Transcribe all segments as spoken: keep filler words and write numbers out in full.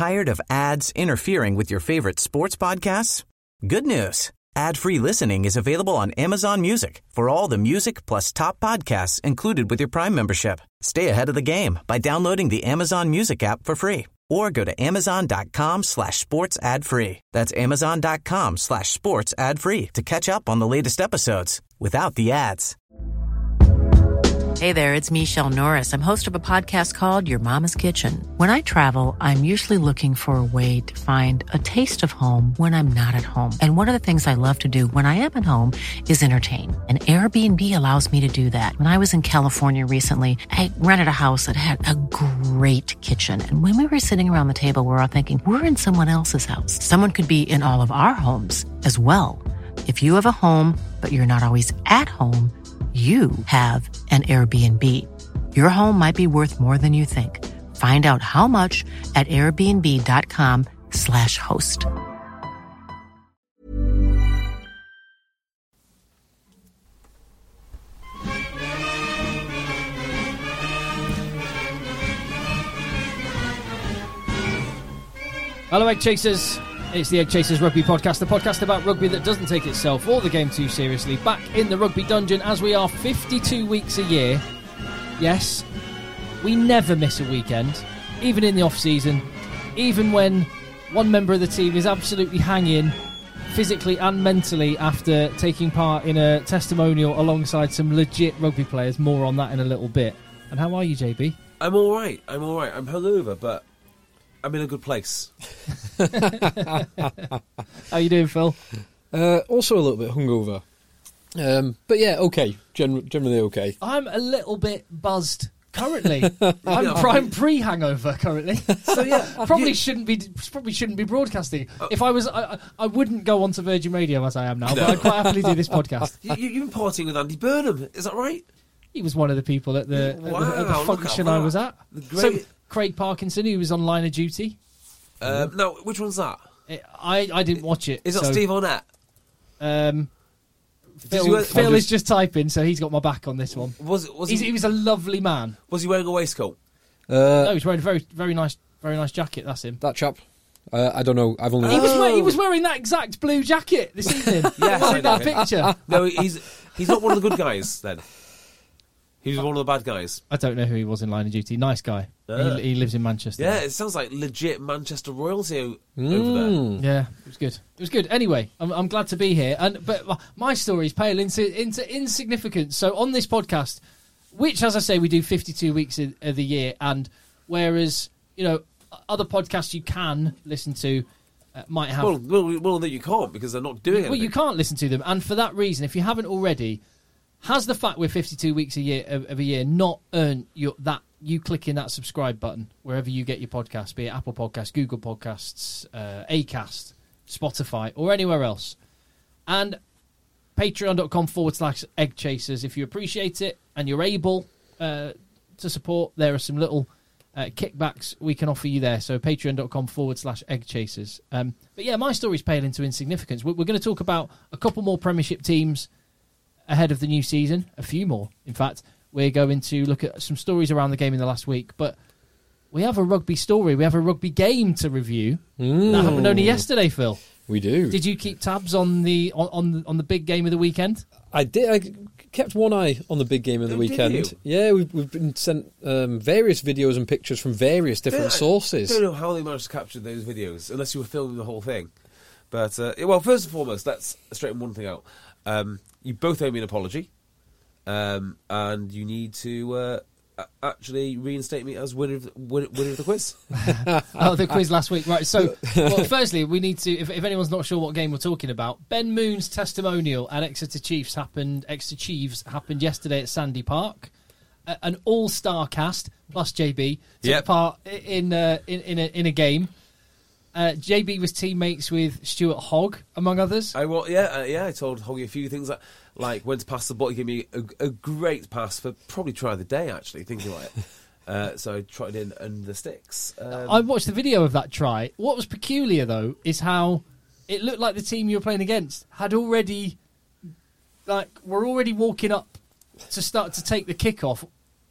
Tired of ads interfering with your favorite sports podcasts? Good news. Ad-free listening is available on Amazon Music for all the music plus top podcasts included with your Prime membership. Stay ahead of the game by downloading the Amazon Music app for free or go to amazon.com slash sports ad free. That's amazon.com slash sports ad free to catch up on the latest episodes without the ads. Hey there, it's Michelle Norris. I'm host of a podcast called Your Mama's Kitchen. When I travel, I'm usually looking for a way to find a taste of home when I'm not at home. And one of the things I love to do when I am at home is entertain. And Airbnb allows me to do that. When I was in California recently, I rented a house that had a great kitchen. And when we were sitting around the table, we were all thinking, we're in someone else's house. Someone could be in all of our homes as well. If you have a home, but you're not always at home, you have an Airbnb. Your home might be worth more than you think. Find out how much at airbnb.com slash host. Hello, Egg Chasers. It's the Egg Chasers Rugby Podcast, the podcast about rugby that doesn't take itself or the game too seriously. Back in the rugby dungeon as we are fifty-two weeks a year. Yes, we never miss a weekend, even in the off-season, even when one member of the team is absolutely hanging physically and mentally after taking part in a testimonial alongside some legit rugby players. More on that in a little bit. And how are you, J B? I'm all right. I'm all right. I'm hungover, but I'm in a good place. How you doing, Phil? Uh, also a little bit hungover. Um, but yeah, okay. Gen- generally okay. I'm a little bit buzzed currently. I'm, I'm pre-hangover currently. So yeah, probably you, shouldn't be probably shouldn't be broadcasting. Uh, if I was, I, I wouldn't go on to Virgin Radio as I am now, no. But I'd quite happily do this podcast. You, you, you've been partying with Andy Burnham, is that right? He was one of the people at the, wow, at the, at the function I was at. So Craig Parkinson, who was on line of duty. Um, no, which one's that? It, I, I didn't watch it. Is that so, Steve Arnett? Um, Phil, Phil just, is just typing, so he's got my back on this one. Was was He's, he? He was a lovely man. Was he wearing a waistcoat? Uh, no, he's wearing a very, very nice, very nice jacket. That's him. That chap. Uh, I don't know. I've only. He was wearing, he was wearing that exact blue jacket this evening. Yes, wasn't that picture? No, he's he's not one of the good guys then. He was one of the bad guys. I don't know who he was in line of duty. Nice guy. Uh, he, he lives in Manchester. Yeah, it sounds like legit Manchester royalty mm. over there. Yeah, it was good. It was good. Anyway, I'm, I'm glad to be here. And but my stories pale into into insignificance. So on this podcast, which, as I say, we do fifty-two weeks of, of the year, and whereas you know other podcasts you can listen to uh, might have well, well, well, that you can't because they're not doing it. Well, you can't listen to them, and for that reason, if you haven't already. Has the fact we're fifty-two weeks a year of, of a year not earned your, that you clicking that subscribe button wherever you get your podcasts, be it Apple Podcasts, Google Podcasts, uh, Acast, Spotify, or anywhere else? And patreon.com forward slash egg chasers. If you appreciate it and you're able uh, to support, there are some little uh, kickbacks we can offer you there. So patreon.com forward slash egg chasers. Um, but yeah, my story's pale into insignificance. We're, we're going to talk about a couple more Premiership teams ahead of the new season, a few more. In fact, we're going to look at some stories around the game in the last week. But we have a rugby story. We have a rugby game to review. Mm. That happened only yesterday, Phil. We do. Did you keep tabs on the on on, on the big game of the weekend? I did. I kept one eye on the big game of the oh, weekend. Yeah, we've we've been sent um, various videos and pictures from various different I, sources. I don't know how they managed to capture those videos, unless you were filming the whole thing. But uh, well, first and foremost, let's straighten one thing out. Um, you both owe me an apology, um, and you need to uh, actually reinstate me as winner of the, winner, winner of the quiz. Oh, the quiz last week, right? So, well, firstly, we need to. If, if anyone's not sure what game we're talking about, Ben Moon's testimonial at Exeter Chiefs happened. Exeter Chiefs happened yesterday at Sandy Park. Uh, an all-star cast plus J B took yep. part in uh, in in a, in a game. Uh, J B was teammates with Stuart Hogg, among others. I well, yeah, uh, yeah. I told Hoggy a few things like, like when to pass the ball. He gave me a, a great pass for probably try of the day. Actually, thinking about it. Uh, so I tried in under the sticks. Um, I watched the video of that try. What was peculiar though is how it looked like the team you were playing against had already, like, were already walking up to start to take the kick off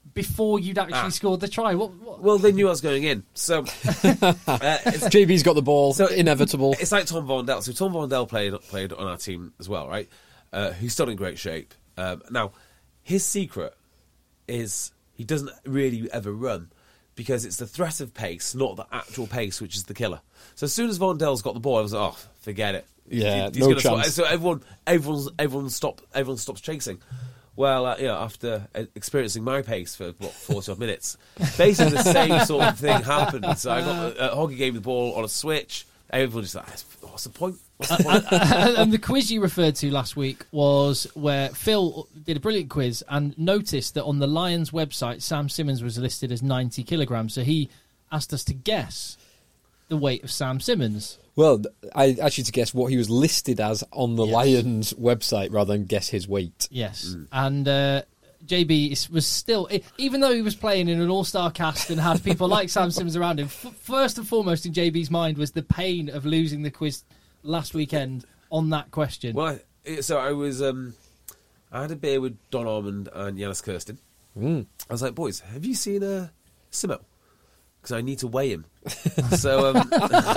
before you'd actually Ah. scored the try. What? what? Well, they knew I was going in, so uh, it's, J B's got the ball. So inevitable. It's like Tom Vondell. So Tom Vondell played played on our team as well, right? Uh, who's still in great shape. Um, now, his secret is he doesn't really ever run because it's the threat of pace, not the actual pace, which is the killer. So as soon as Vondell's got the ball, I was like, oh, forget it. Yeah, He's no gonna chance. Stop. So everyone, everyone's, everyone stop, everyone stops chasing. Well, uh, you know, after uh, experiencing my pace for what forty odd minutes, basically the same sort of thing happened. So I got uh, Hoggy gave me the ball on a switch. Everyone just like, what's the point? What's the point? and, and the quiz you referred to last week was where Phil did a brilliant quiz and noticed that on the Lions website, Sam Simmons was listed as ninety kilograms. So he asked us to guess the weight of Sam Simmons. Well, I asked you to guess what he was listed as on the Yes. Lions website rather than guess his weight. Yes. And uh, J B is- was still, even though he was playing in an all-star cast and had people like Sam Simmons around him, f- first and foremost in J B's mind was the pain of losing the quiz last weekend on that question. Well, I, so I was, um, I had a beer with Don Armand and Yanis Kirsten. Mm. I was like, boys, have you seen uh, Simo? Because I need to weigh him. so, um,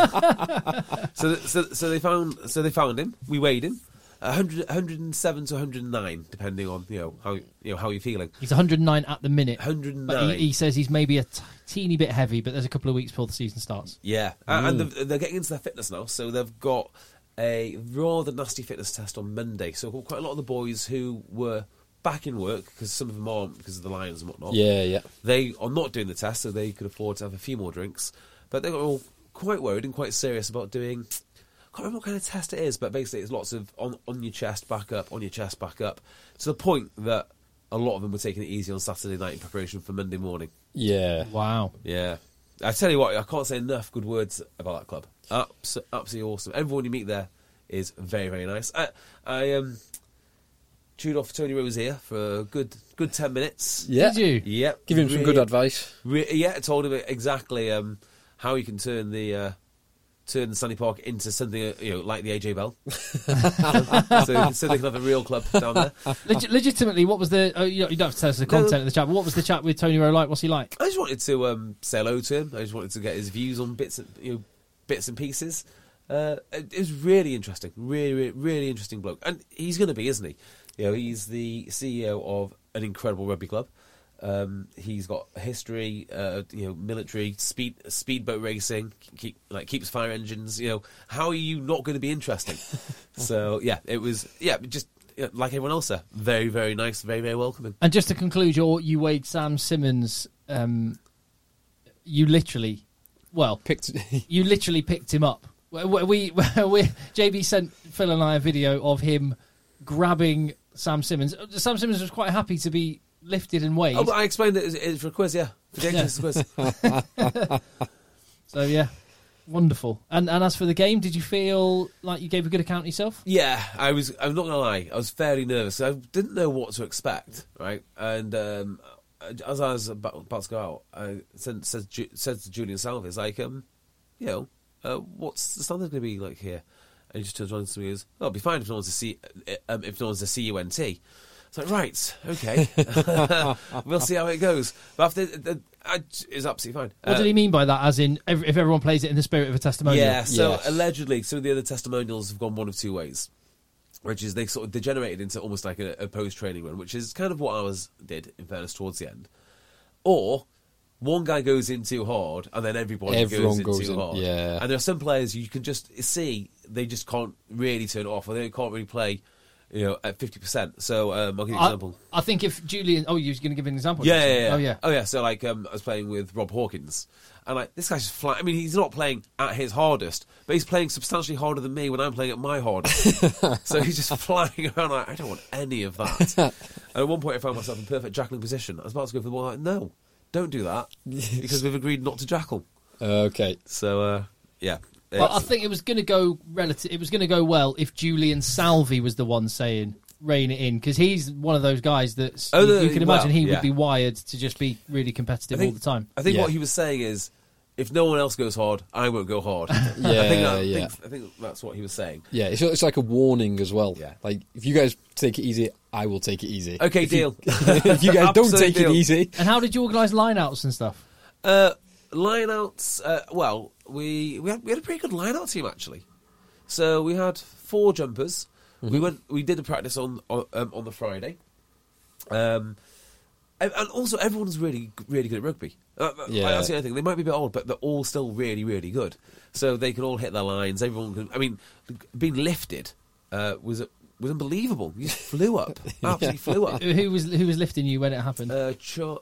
so, so, so they found, so they found him. We weighed him. one hundred, one hundred seven to one hundred nine, depending on you know how you know how you're feeling. He's one hundred nine at the minute. one hundred nine. But he, he says he's maybe a t- teeny bit heavy, but there's a couple of weeks before the season starts. Yeah, mm. and they're, they're getting into their fitness now, so they've got a rather nasty fitness test on Monday. So quite a lot of the boys who were back in work, because some of them aren't because of the Lions and whatnot, Yeah, yeah. they are not doing the test, so they could afford to have a few more drinks. But they got all quite worried and quite serious about doing. I can't remember what kind of test it is, but basically it's lots of on, on your chest, back up, on your chest, back up, to the point that a lot of them were taking it easy on Saturday night in preparation for Monday morning. Yeah. Wow. Yeah. I tell you what, I can't say enough good words about that club. Abs- absolutely awesome. Everyone you meet there is very, very nice. I, I um, chewed off Tony Rozier for a good good ten minutes. Yeah. Did you? Yep. Give him some good advice. Re- yeah, I told him exactly um, how he can turn the uh, turn the Stanley Park into something uh, you know like the A J Bell, so, so they can have a real club down there. Leg- legitimately, what was the? Oh, you, don't, you don't have to tell us the content No. of the chat. But what was the chat with Tony Rowe like? What's he like? I just wanted to um, say hello to him. I just wanted to get his views on bits, and, you know, bits and pieces. Uh, it, it was really interesting, really, really, really interesting bloke, and he's going to be, isn't he? You know, he's the C E O of an incredible rugby club. Um, he's got a history, uh, you know, military speed speedboat racing, keep, like keeps fire engines. You know, how are you not going to be interesting? So yeah, it was yeah, just yeah, like everyone else there, very, very nice, very, very welcoming. And just to conclude, your you weighed Sam Simmons. Um, you literally, well, Picked. you literally picked him up. We, we, we J B sent Phil and I a video of him grabbing Sam Simmons. Sam Simmons was quite happy to be lifted and weighed. Oh, but I explained it as, as for a quiz, yeah, for James' quiz. So yeah, wonderful. And and as for the game, did you feel like you gave a good account of yourself? Yeah, I was. I'm not gonna lie. I was fairly nervous. I didn't know what to expect, right? And um, as I was about, about to go out, I said, said, Ju- said to Julian Salvis, like, um, you know, uh, what's the standard going to be like here? And he just turns around to me and goes, "Oh, it'll be fine if no one's a C, um, if no one's a C U N T." It's like, right, okay, we'll see how it goes. But after, uh, uh, it's absolutely fine. What Uh, did he mean by that? As in, ev- if everyone plays it in the spirit of a testimonial? Yeah, so Yes. allegedly, some of the other testimonials have gone one of two ways, which is they sort of degenerated into almost like a, a post-training run, which is kind of what ours did, in fairness, towards the end. Or one guy goes in too hard, and then everybody Everyone goes in goes too in, hard. yeah. And there are some players you can just see, they just can't really turn it off, or they can't really play, you know, at fifty percent. So um, I'll give you an I, example. I think if Julian, oh, you're going to give an example? Yeah, yeah, yeah. Oh, yeah. Oh, yeah. So, like, um, I was playing with Rob Hawkins, and like this guy's just flying. I mean, he's not playing at his hardest, but he's playing substantially harder than me when I'm playing at my hardest. So he's just flying around like, I don't want any of that. And at one point, I found myself in perfect jackling position. I was about to go for the ball, like, no, don't do that, because we've agreed not to jackal. Okay. So, uh, yeah. Well, I It's- think it was going to go relative. It was going to go well if Julian Salvi was the one saying rein it in, because he's one of those guys that Oh, you, no, you can imagine well, he yeah. would be wired to just be really competitive I think- all the time. I think Yeah. what he was saying is, if no one else goes hard, I won't go hard. Yeah, I think, that, yeah. I, think, I think that's what he was saying. Yeah, it's, it's like a warning as well. Yeah. Like, if you guys take it easy, I will take it easy. Okay, if deal. You, if you guys don't Absolute take deal. it easy. And how did you organise lineouts and stuff? Uh, lineouts, uh, well, we we had, we had a pretty good lineout team, actually. So we had four jumpers. Mm-hmm. We went. We did the practice on on, um, on the Friday. Um, and, and also everyone's really really good at rugby. Uh, Yeah. That's the only thing. They might be a bit old, but they're all still really really good. So they can all hit their lines. Everyone can. I mean, being lifted uh, was was unbelievable. You just flew up, absolutely flew up. Who was who was lifting you when it happened? Uh, Cho-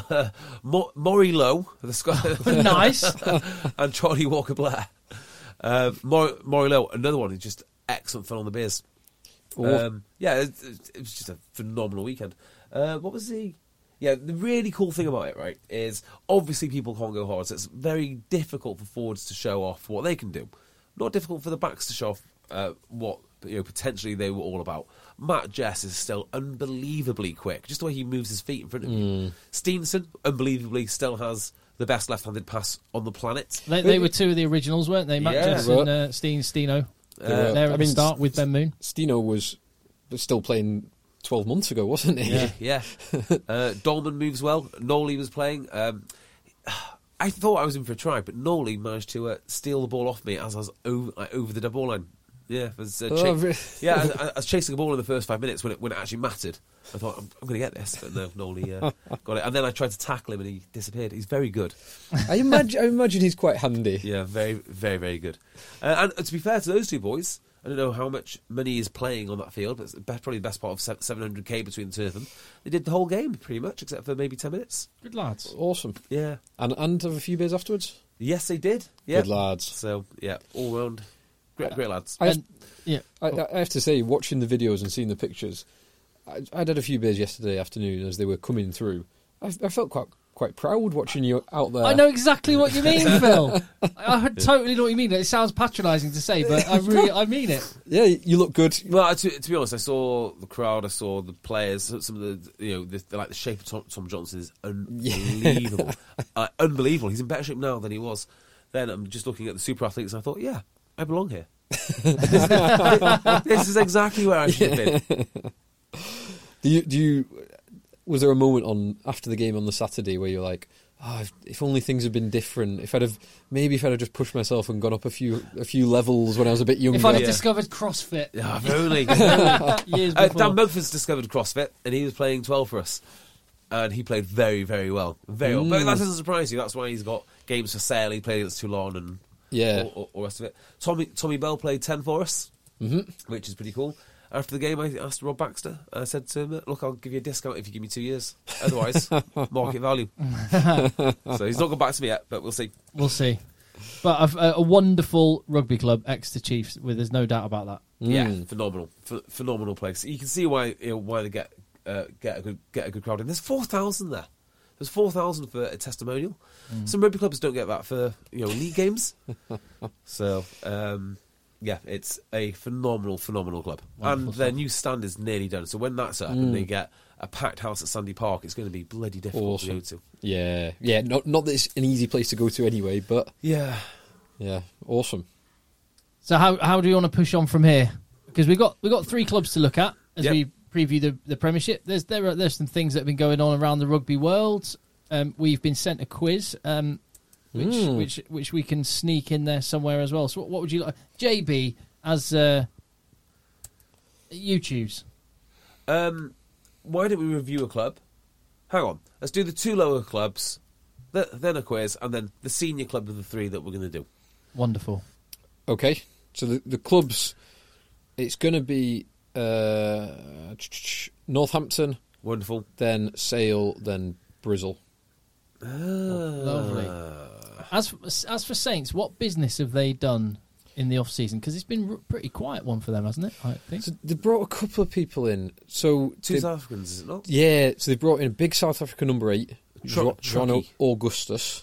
Mo- Maury Lowe, the Scot- Nice. and Charlie Walker Blair. Uh, Maury, Maury Lowe, another one who's just excellent fun on the beers. Um, yeah, it, it was just a phenomenal weekend. Uh, what was the? Yeah, the really cool thing about it, right, is obviously people can't go hard, so it's very difficult for forwards to show off what they can do. Not difficult for the backs to show off uh, what you know potentially they were all about. Matt Jess is still unbelievably quick, just the way he moves his feet in front of you. Steenson, unbelievably, still has the best left-handed pass on the planet. They, they were two of the originals, weren't they? Matt Yeah. Jess and uh, Steen Steno. Uh, There at I the mean, start with Ben Moon. Steno was, was still playing twelve months ago, wasn't he? Yeah. Yeah. uh, Dolman moves well. Nolly was playing. Um, I thought I was in for a try, but Nolly managed to uh, steal the ball off me as I was over, like, over the double line. Yeah, I was, uh, Oh, cha- really? yeah. I, I was chasing the ball in the first five minutes when it when it actually mattered. I thought I'm, I'm going to get this, but no, Nolly uh, got it. And then I tried to tackle him, and he disappeared. He's very good. I imagine. I imagine he's quite handy. Yeah, very, very, very good. Uh, and to be fair to those two boys, I don't know how much money is playing on that field, but it's probably the best part of seven hundred k between the two of them. They did the whole game, pretty much, except for maybe ten minutes. Good lads. Awesome. Yeah. And and have a few beers afterwards. Yes, they did. Yeah. Good lads. So, yeah, all round, great, great lads. I, And, yeah. I, I have to say, watching the videos and seeing the pictures, I, I had a few beers yesterday afternoon as they were coming through. I, I felt quite quite proud watching you out there. I know exactly what you mean, Phil. I, I totally know what you mean. It sounds patronising to say, but I really, I mean it. Yeah, you look good. Well, to, to be honest, I saw the crowd, I saw the players, some of the, you know, the, the, like the shape of Tom, Tom Johnson is unbelievable. uh, unbelievable. He's in better shape now than he was then. I'm just looking at the super athletes and I thought, yeah, I belong here. This is exactly where I should have been. Do you, do you? Was there a moment on after the game on the Saturday where you're like, oh, if, if only things had been different. If I'd have maybe if I'd have just pushed myself and gone up a few a few levels when I was a bit younger. If I'd have Yeah. discovered CrossFit Yeah, if only. years Uh, before. Dan Mugford's discovered CrossFit, and he was playing twelve for us, and he played very, very well, very well. But that doesn't surprise you. That's why he's got games for sale. He played against Toulon and Yeah. all, all, all the rest of it. Tommy Tommy Bell played ten for us, Mhm. which is pretty cool. After the game, I asked Rob Baxter. I said to him, "Look, I'll give you a discount if you give me two years. Otherwise, market value." So he's not gone back to me yet, but we'll see. We'll see. But a, a wonderful rugby club, Exeter Chiefs, with there's no doubt about that. Yeah, Mm. phenomenal, Ph- phenomenal place. You can see why you know, why they get uh, get a good get a good crowd in. There's four thousand there. There's four thousand for a testimonial. Some rugby clubs don't get that for you know league games. So um, yeah, it's a phenomenal, phenomenal club, Wonderful and their stuff. new stand is nearly done. So when that's up and they get a packed house at Sandy Park, it's going to be bloody difficult to Awesome. go to. Yeah, yeah. Not not that it's an easy place to go to anyway, but Yeah, yeah, awesome. So how how do you want to push on from here? Because we've got we've got three clubs to look at as Yep. we preview the, the Premiership. There's there are there's some things that have been going on around the rugby world. Um, we've been sent a quiz, um, which Mm. which which we can sneak in there somewhere as well. So what, what would you like, J B, as uh, you choose? Um, why don't we review a club? Hang on. Let's do the two lower clubs, th- then a quiz, and then the senior club of the three that we're going to do. Wonderful. Okay, so the the clubs, it's going to be uh, Northampton, Wonderful. then Sale, then Brizzle. Lovely. As for, as for Saints, what business have they done in the off season? Because it's been a pretty quiet one for them, hasn't it? I think. So they brought a couple of people in. So Two they- South Africans, is it not? yeah, so they brought in a big South African number eight, Tro- John Truckee. Augustus.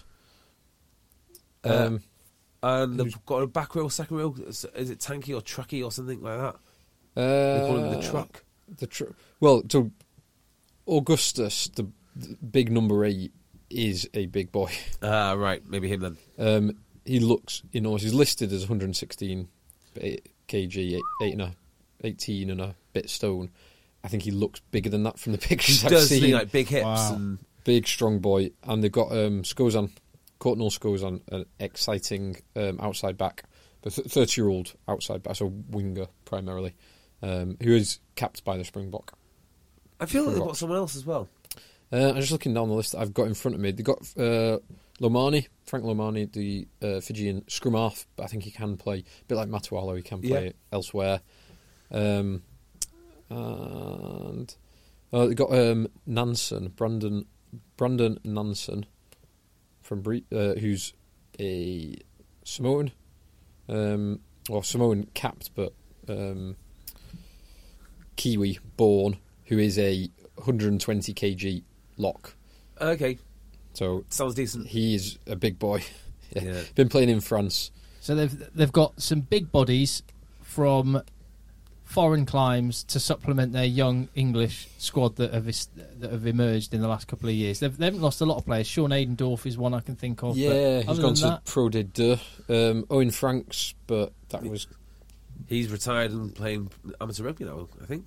Uh, Um, And they've got a back row, second row. Is is it Tanky or Truckee or something like that? uh, They call him the truck. The tr- well, so Augustus, the, the big number eight, is a big boy. Ah, right, maybe him then. Um, he looks enormous. He's listed as one hundred sixteen kilograms, eight and a, eighteen and a bit stone. I think he looks bigger than that from the pictures He I've does seen. thing like big hips Wow. and Big, strong boy. And they've got um, Skozan, Courtnall Skozan, an exciting um, outside back, the thirty-year-old outside back, so winger primarily, um, who is capped by the Springbok. I feel like they've Springbok. got someone else as well. Uh, I'm just looking down the list that I've got in front of me. They've got uh, Lomani, Frank Lomani, the uh, Fijian scrum half, but I think he can play, a bit like Matualo, he can play Yeah. elsewhere. Um, and uh, they've got um, Nansen, Brandon Brandon Nansen, from Bre- uh, who's a Samoan, um, or Samoan capped, but um, Kiwi born, who is a one hundred twenty kilograms lock. Okay, So sounds decent. he is a big boy. Yeah. Been playing in France. So they've they've got some big bodies from foreign climes to supplement their young English squad that have is, that have emerged in the last couple of years. They've, they haven't lost a lot of players. Sean Aidendorf is one I can think of. Yeah, but he's other gone than to that, Pro de Deux. Um, Owen Franks, but that was... He's retired and playing amateur rugby now, I think.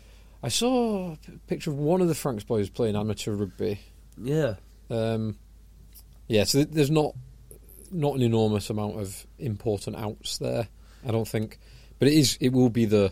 I saw a p- picture of one of the Franks boys playing amateur rugby. Yeah. Um, yeah, so th- there's not not an enormous amount of important outs there, I don't think. But it is. It will be the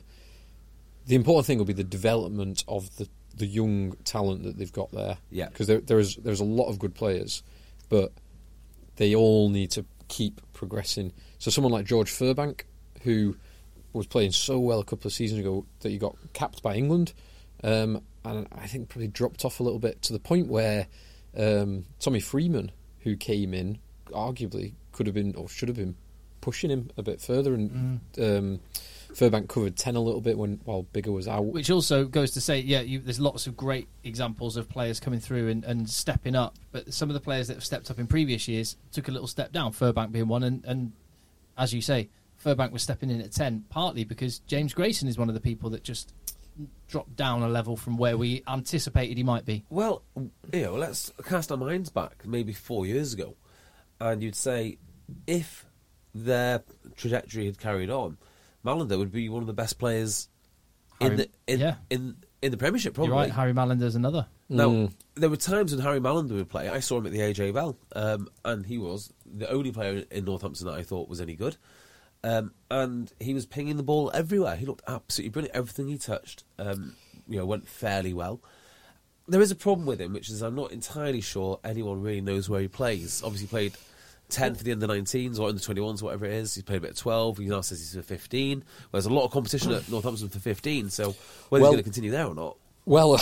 the important thing will be the development of the, the young talent that they've got there. Yeah. Because there there is there's a lot of good players, but they all need to keep progressing. So someone like George Furbank, who was playing so well a couple of seasons ago that he got capped by England, um, and I think probably dropped off a little bit to the point where um, Tommy Freeman, who came in, arguably could have been or should have been pushing him a bit further, and Mm. um, Furbank covered ten a little bit when while Bigger was out. which also goes to say, yeah, you, there's lots of great examples of players coming through and, and stepping up, but some of the players that have stepped up in previous years took a little step down, Furbank being one, and, and as you say, Furbank was stepping in at ten, partly because James Grayson is one of the people that just dropped down a level from where we anticipated he might be. Well, you know, let's cast our minds back maybe four years ago, and you'd say if their trajectory had carried on, Malander would be one of the best players in Harry- the in, yeah. in in the Premiership. Probably. You're right, Harry Malander's another. Now, Mm. there were times when Harry Malander would play. I saw him at the A J Bell, um, and he was the only player in Northampton that I thought was any good. Um, and he was pinging the ball everywhere. He looked absolutely brilliant. Everything he touched, um, you know, went fairly well. There is a problem with him, which is I'm not entirely sure anyone really knows where he plays. Obviously, he played ten for the under nineteens or under twenty-ones, whatever it is. He's played a bit of twelve. He now says he's for fifteen. Well, there's a lot of competition at Northampton for fifteen. So whether Well- he's going to continue there or not, Well,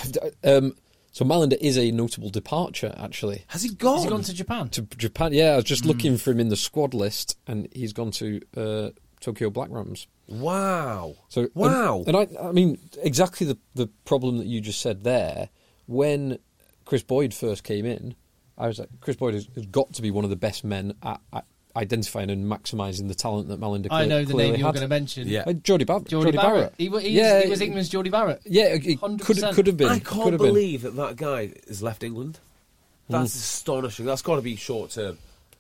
um, so Malander is a notable departure, actually. has he gone? Has he gone to Japan? To Japan, yeah, I was Hmm. just looking for him in the squad list, and he's gone to uh, Tokyo Black Rams. Wow! So wow! and, and I, I mean, exactly the the problem that you just said there. When Chris Boyd first came in, I was like, Chris Boyd has, has got to be one of the best men at, at identifying and maximising the talent that Malander. I know the clearly name you're had. going to mention. Yeah. Uh, Geordie, Bar- Geordie, Geordie Barrett. Barrett. He, wa- he, yeah, is, he was England's Geordie Barrett. Yeah, it could one hundred percent. could have been. I could can't have been. believe that that guy has left England. That's astonishing. That's got to be short term.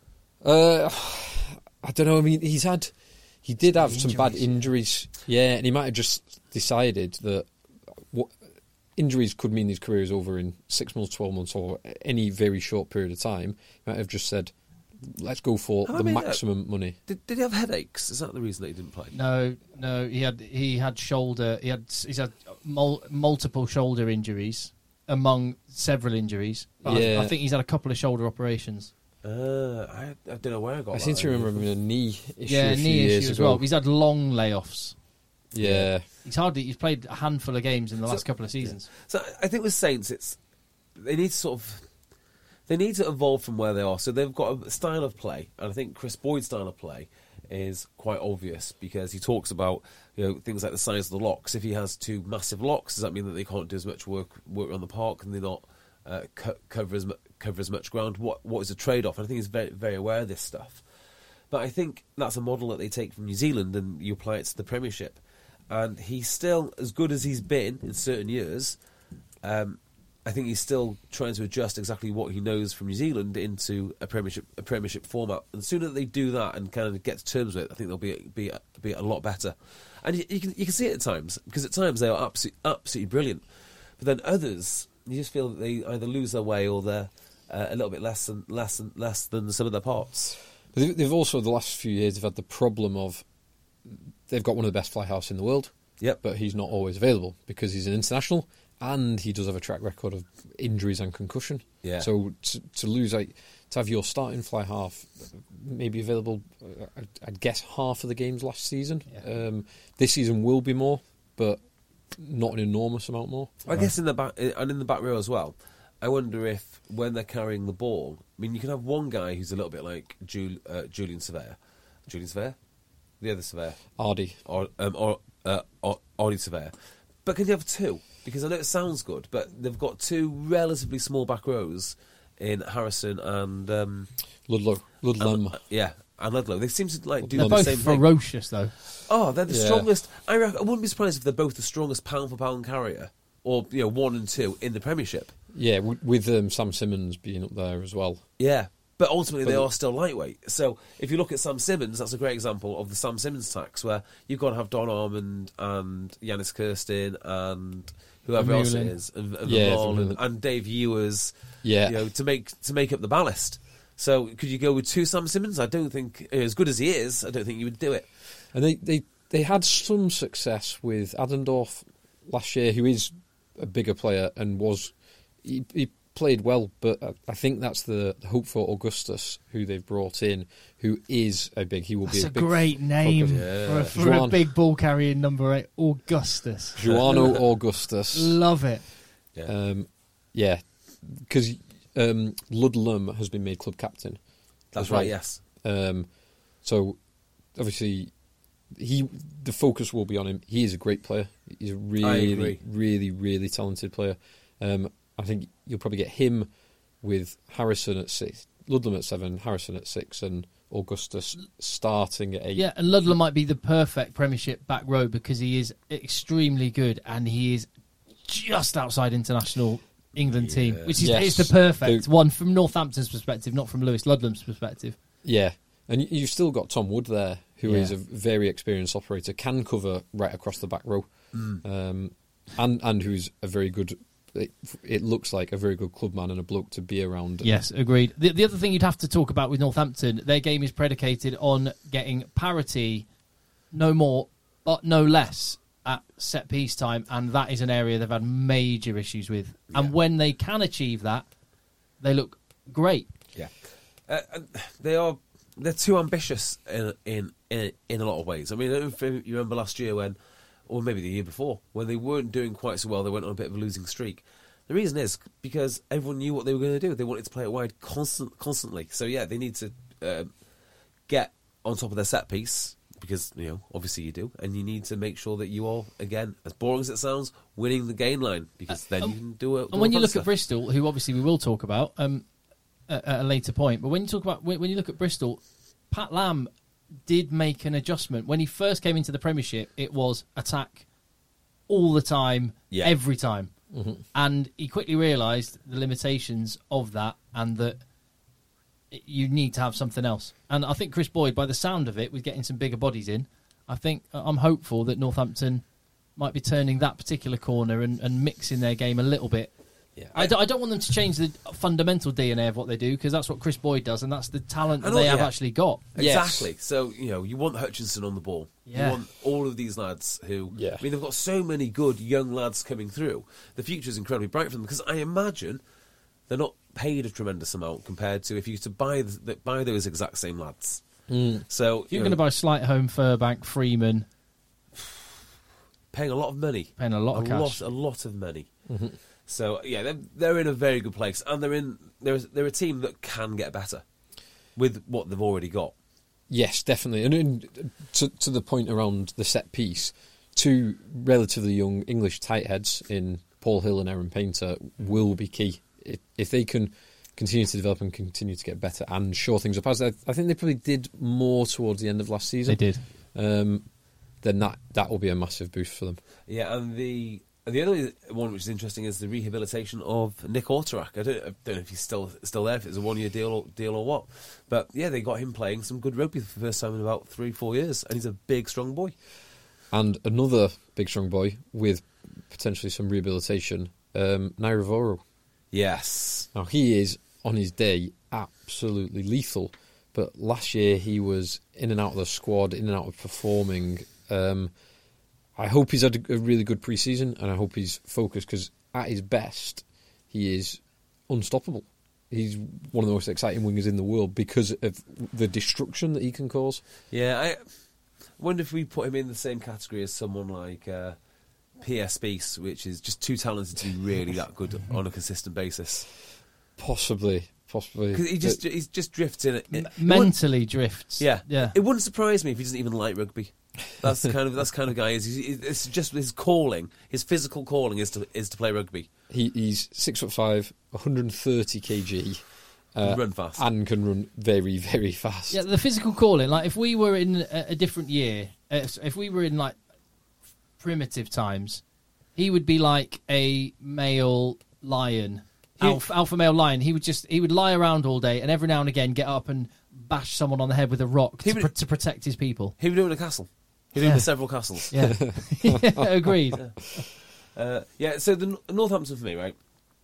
Uh, I don't know. I mean, he's had, he did have some bad Injuries. injuries. Yeah, and he might have just decided that what injuries could mean his career is over in six months, twelve months, or any very short period of time. He might have just said, "Let's go for Have I the made that- maximum money." Did, did he have headaches? Is that the reason that he didn't play? No, no, he had he had shoulder. He had he's had mul- multiple shoulder injuries among several injuries. But I- Yeah. I, think he's had a couple of shoulder operations. Uh, I, I don't know where I got I that. seem to remember him in a knee issue yeah, a few knee years issue as ago. well. He's had long layoffs. Yeah, He's hardly he's played a handful of games in the So- last couple of seasons. So I think with Saints, it's they need to sort of they need to evolve from where they are. So they've got a style of play, and I think Chris Boyd's style of play is quite obvious because he talks about you know things like the size of the locks. If he has two massive locks, does that mean that they can't do as much work work on the park and they're not uh, co- cover as mu- cover as much ground? What what is the trade off? And I think he's very very aware of this stuff. But I think that's a model that they take from New Zealand and you apply it to the Premiership. And he's still as good as he's been in certain years. Um, I think he's still trying to adjust exactly what he knows from New Zealand into a Premiership a Premiership format. And the sooner they do that and kind of get to terms with it, I think they'll be be be a lot better. And you, you can you can see it at times, because at times they are absolutely absolutely brilliant, but then others you just feel that they either lose their way or they're uh, a little bit less than less than less than some of their parts. They've, they've also, the last few years, they've had the problem of they've got one of the best fly halves in the world. Yep. But he's not always available because he's an international. And he does have a track record of injuries and concussion. Yeah. So to, to lose, like, to have your starting fly half maybe available, I'd, I'd guess half of the games last season. Yeah. Um, this season will be more, but not an enormous amount more. I guess in the back and in the back row as well. I wonder if when they're carrying the ball, I mean, you can have one guy who's a little bit like Jul, uh, Julian Surveyor, Julian Surveyor, the other Surveyor, Ardy, or um, or uh, or Ardy Surveyor, but can you have two? Because I know it sounds good, but they've got two relatively small back rows in Harrison and um, Ludlow, Ludlam. and, uh, yeah, and Ludlow. They seem to like do They're the both same thing. ferocious, though. Oh, they're the Yeah. strongest. I, reckon, I wouldn't be surprised if they're both the strongest pound for pound carrier, or you know, one and two in the Premiership. Yeah, w- with um, Sam Simmons being up there as well. Yeah, but ultimately But they the- are still lightweight. So if you look at Sam Simmons, that's a great example of the Sam Simmons tax, where you've got to have Don Armand and Yanis Kirsten and whoever else it Vermeulen. is, and, and, Yeah, Vermaelen and, Vermeulen. and Dave Ewers, Yeah. you know, to make to make up the ballast. So could you go with two Sam Simmons? I don't think, as good as he is, I don't think you would do it. And they, they, they had some success with Adendorf last year, who is a bigger player and was he, he played well, but I- I think that's the hope for Augustus, who they've brought in, who is a big. He will That's be a, a, big great name focus. for, a, for a Juan. big ball carrying number eight, Augustus. Joano Augustus. Love it. Yeah. Um, yeah, because um, Ludlam has been made club captain. That's as right, well. yes. Um, so obviously, he the focus will be on him. He is a great player. He's a really, agree. really, really talented player. Um, I think you'll probably get him with Harrison at six, Ludlam at seven, Harrison at six, and Augustus starting at eight. Yeah, and Ludlam might be the perfect Premiership back row because he is extremely good and he is just outside international England team, which is Yes. it's the perfect The- one from Northampton's perspective, not from Lewis Ludlam's perspective. Yeah, and y- you've still got Tom Wood there, who is Yeah. a very experienced operator, can cover right across the back row, um, and and who's a very good. It, it looks like a very good clubman and a bloke to be around. Yes, agreed. The, the other thing you'd have to talk about with Northampton, their game is predicated on getting parity, no more, but no less, at set piece time, and that is an area they've had major issues with. And when they can achieve that, they look great. Yeah, uh, and they are. They're too ambitious in in in, in a lot of ways. I mean, I don't know if you remember last year when, or maybe the year before, when they weren't doing quite so well. They went on a bit of a losing streak. The reason is because everyone knew what they were going to do. They wanted to play it wide constant, constantly. So yeah, they need to uh, get on top of their set piece, because you know obviously you do, and you need to make sure that you are, again, as boring as it sounds, winning the gain line, because then you can do it. And when you look at Bristol, who obviously we will talk about um, at, at a later point, but when you talk about when, when you look at Bristol, Pat Lam did make an adjustment. When he first came into the Premiership, it was attack all the time, Yeah. every time. And he quickly realised the limitations of that and that you need to have something else. And I think Chris Boyd, by the sound of it, with getting some bigger bodies in, I think I'm hopeful that Northampton might be turning that particular corner and, and mixing their game a little bit. Yeah. I, don't, I don't want them to change the fundamental D N A of what they do, because that's what Chris Boyd does, and that's the talent that I know, they have yeah. actually got. Exactly. So, you know, you want Hutchinson on the ball. Yeah. You want all of these lads who... Yeah. I mean, they've got so many good young lads coming through. The future's incredibly bright for them, because I imagine they're not paid a tremendous amount compared to if you used to buy the, buy those exact same lads. So, If you're you going to know, buy Slightholme, Furbank, Freeman, paying a lot of money. paying a lot of a cash. lot, a lot of money. So, yeah, they're, they're in a very good place. And they're in they're, they're a team that can get better with what they've already got. Yes, definitely. And in, to, to the point around the set piece, two relatively young English tight heads in Paul Hill and Aaron Painter will be key. If, if they can continue to develop and continue to get better and shore things up, as I, I think they probably did more towards the end of last season. They did. Um, then that, that will be a massive boost for them. Yeah, and the the other one which is interesting is the rehabilitation of Nick Orterak. I don't, I don't know if he's still still there, if it's a one year deal or, deal or what. But yeah, they got him playing some good rugby for the first time in about three, four years, and he's a big, strong boy. And another big, strong boy with potentially some rehabilitation, um, Naira Voro. Yes. Now, he is, on his day, absolutely lethal. But last year, he was in and out of the squad, in and out of performing. Um, I hope he's had a really good pre-season, and I hope he's focused, because at his best, he is unstoppable. He's one of the most exciting wingers in the world because of the destruction that he can cause. Yeah, I wonder if we put him in the same category as someone like uh, P S Beast, which is just too talented to be really that good on a consistent basis. Possibly, possibly. Because he just he just drifts in it. M- mentally drifts. Yeah, yeah. It wouldn't surprise me if he doesn't even like rugby. That's the kind of that's the kind of guy. Is it's just his calling, his physical calling is to is to play rugby. He, he's six foot five, one hundred thirty kilograms, uh, run fast, and can run very, very fast. Yeah, the physical calling. Like if we were in a, a different year, uh, if we were in like primitive times, he would be like a male lion, He- alpha, alpha male lion. He would just he would lie around all day, and every now and again get up and bash someone on the head with a rock He to, would- pr- to protect his people. he would do it in a castle. He'd do it Yeah. in several castles. Yeah, yeah agreed. Uh, yeah, so the Northampton for me, right?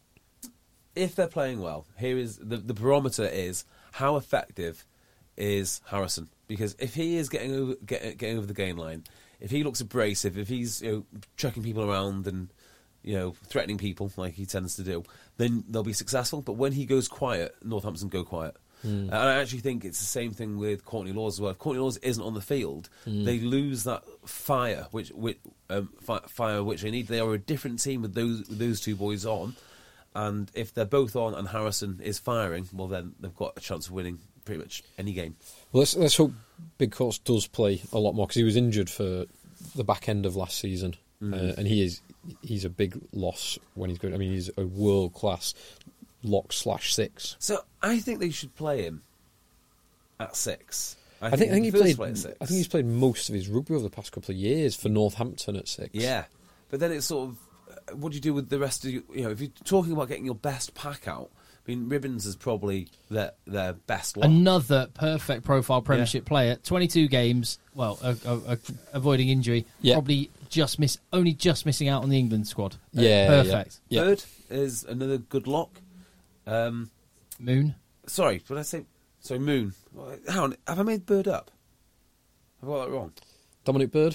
If they're playing well, here is the the barometer is how effective is Harrison, because if he is getting over get, getting over the gain line, if he looks abrasive, if he's you know chucking people around and you know threatening people like he tends to do, then they'll be successful. But when he goes quiet, Northampton go quiet. Mm. And I actually think it's the same thing with Courtney Laws as well. If Courtney Laws isn't on the field, mm. they lose that fire, which, which um, fi- fire which they need. They are a different team with those with those two boys on, and if they're both on and Harrison is firing, well then they've got a chance of winning pretty much any game. Well, let's let's hope Big Courts does play a lot more, because he was injured for the back end of last season, mm. uh, and he is he's a big loss when he's going. I mean, he's a world class lock slash six. So I think they should play him at six. I, I think I think he played. Play at six. I think he's played most of his rugby over the past couple of years for Northampton at six. Yeah, but then it's sort of uh, what do you do with the rest of you? You know, if you're talking about getting your best pack out, I mean, Ribbons is probably their their best lot. Another perfect profile Premiership yeah. player. twenty-two games. Well, uh, uh, uh, avoiding injury. Yeah. Probably just miss. Only just missing out on the England squad. Uh, Yeah, perfect. Yeah. Bird is another good lock. Um, Moon. Sorry, what did I say? Sorry, Moon. Hang on, have I made Bird up? Have I got that wrong? Dominic Bird.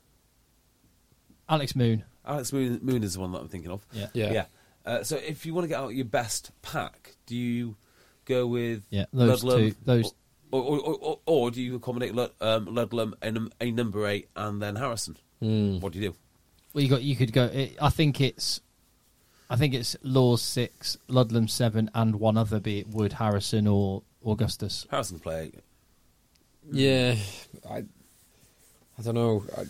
Alex Moon. Alex Moon, Moon is the one that I'm thinking of. Yeah. Yeah. Yeah. Uh, so if you want to get out your best pack, do you go with Yeah, those Ludlam, two. Those. or, or, or, or, or do you accommodate Lud, um, Ludlam and a number eight and then Harrison? Mm. What do you do? Well, you got. You could go. It, I think it's. I think it's Laws six, Ludlam seven, and one other, be it Wood, Harrison, or Augustus. Harrison can play eight. Yeah, I, I don't know. I,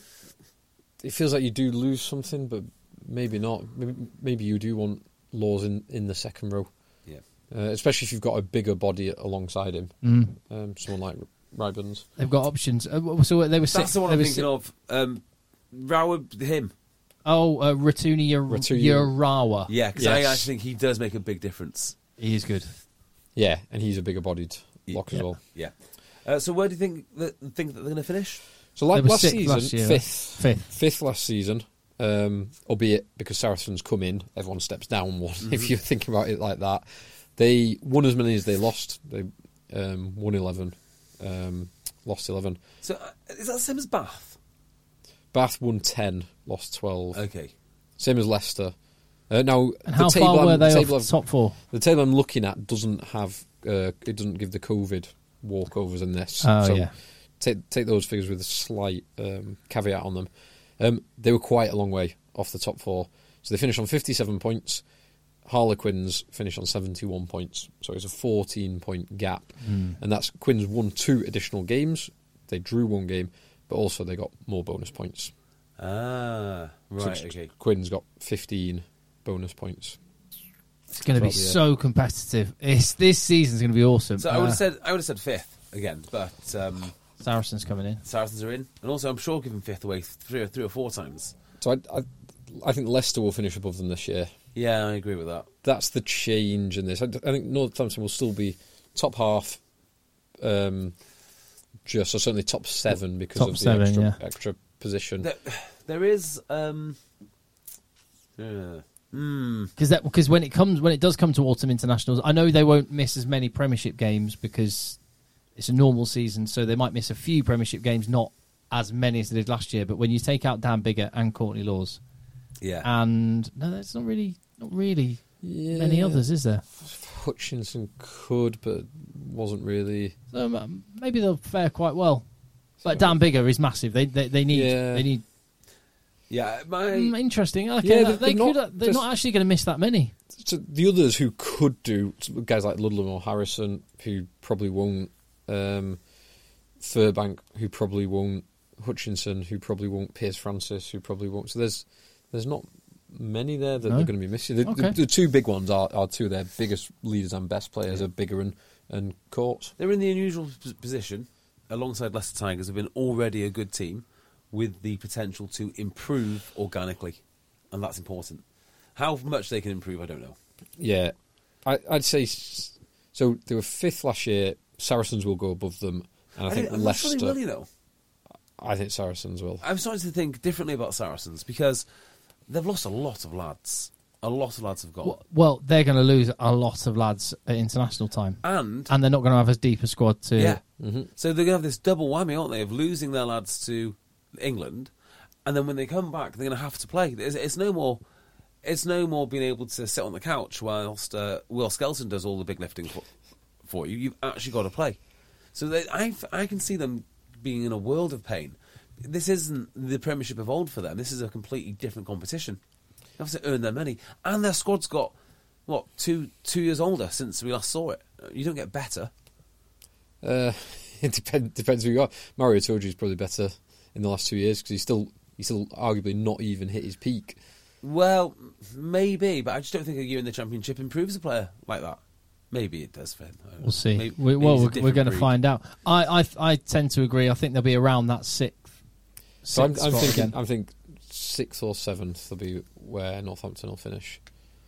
it feels like you do lose something, but maybe not. Maybe, maybe you do want Laws in, in the second row. Yeah. Uh, especially if you've got a bigger body alongside him. Mm. Um, someone like Rybans. They've got options. Uh, so they were. That's six, the one they I'm were thinking si- of. Um, Rawa, him. Oh, uh, Ratuni Ratuni- Yarawa. Yeah, because I Yes. actually think he does make a big difference. He is good. Yeah, and he's a bigger bodied lock as Yeah. well. Yeah. Uh, so where do you think that think that they're going to finish? So like They were last sixth season, last year. fifth. Fifth. Fifth last season, um, albeit because Saracens come in, everyone steps down one, Mm-hmm. if you think about it like that. They won as many as they lost. They um, won eleven, um, lost eleven. So uh, is that the same as Bath? Bath won ten, lost twelve. Okay. Same as Leicester. Uh, now, And the how table far I'm- were they the off table the I've- top four? The table I'm looking at doesn't have, uh, it doesn't give the COVID walkovers in this. Oh, so yeah. take take those figures with a slight um, caveat on them. Um, they were quite a long way off the top four. So they finished on fifty-seven points. Harlequins finished on seventy-one points. So it's a fourteen-point gap. Mm. And that's Quins won two additional games. They drew one game, but also they got more bonus points. Ah, right, So okay. Quins got fifteen bonus points. It's going to be Throughout the year. so competitive. It's, this season's going to be awesome. So I would Uh, have said I would have said fifth again, but um, Saracens coming in. Saracens are in, and also I'm sure giving fifth away three or three or four times. So I, I I think Leicester will finish above them this year. Yeah, I agree with that. That's the change in this. I, I think Northampton will still be top half, um, just or certainly top seven because Top of the seven, extra, yeah. extra position. There, there is. Um, yeah. Mm. Because that because when it comes when it does come to autumn internationals, I know they won't miss as many Premiership games because it's a normal season, so they might miss a few Premiership games, not as many as they did last year. But when you take out Dan Biggar and Courtney Laws, Yeah. and no, there's not really not really Yeah. many others, is there? Hutchinson could, but wasn't really. So um, maybe they'll fare quite well. But Dan Biggar is massive. They they, they need Yeah. they need Yeah, my mm, interesting. Okay, Yeah, that- they're they not could, they're just- not actually going to miss that many. So the others who could do, guys like Ludlam or Harrison, who probably won't. Um, Furbank, who probably won't. Hutchinson, who probably won't. Piers Francis, who probably won't. So there's there's not many there that No? they're going to be missing. The, Okay. the, the two big ones are, are two of their biggest leaders and best players are Biggar and, and Courts. They're in the unusual p- position, alongside Leicester Tigers, have been already a good team with the potential to improve organically, and that's important. How much they can improve, I don't know. Yeah, I, I'd say s- so. They were fifth last year. Saracens will go above them, and I, I think don't- I'm not sure Leicester. they will, you know. I think Saracens will. I'm starting to think differently about Saracens because they've lost a lot of lads. A lot of lads have gone, Well, well they're going to lose a lot of lads at international time, and and they're not going to have as deep a squad to. yeah, Mm-hmm. so they're going to have this double whammy, aren't they, of losing their lads to England, and then when they come back, they're going to have to play. It's, it's no more. It's no more being able to sit on the couch whilst uh, Will Skelton does all the big lifting for, for you. You've actually got to play. So they, I, I can see them being in a world of pain. This isn't the Premiership of old for them. This is a completely different competition. They have to earn their money, and their squad's got what two two years older since we last saw it. You don't get better. Uh, it depend, depends who you are. Mario Toji is probably better in the last two years because he's still he's still arguably not even hit his peak. Well, maybe, but I just don't think a year in the Championship improves a player like that. Maybe it does for him. I don't know. We'll see. Maybe- we, maybe well, he's a we're, we're different going to breed. find out. I, I I tend to agree. I think they'll be around that sixth. So I'm, sixth I'm spot thinking again. I'm think sixth or seventh will be where Northampton will finish.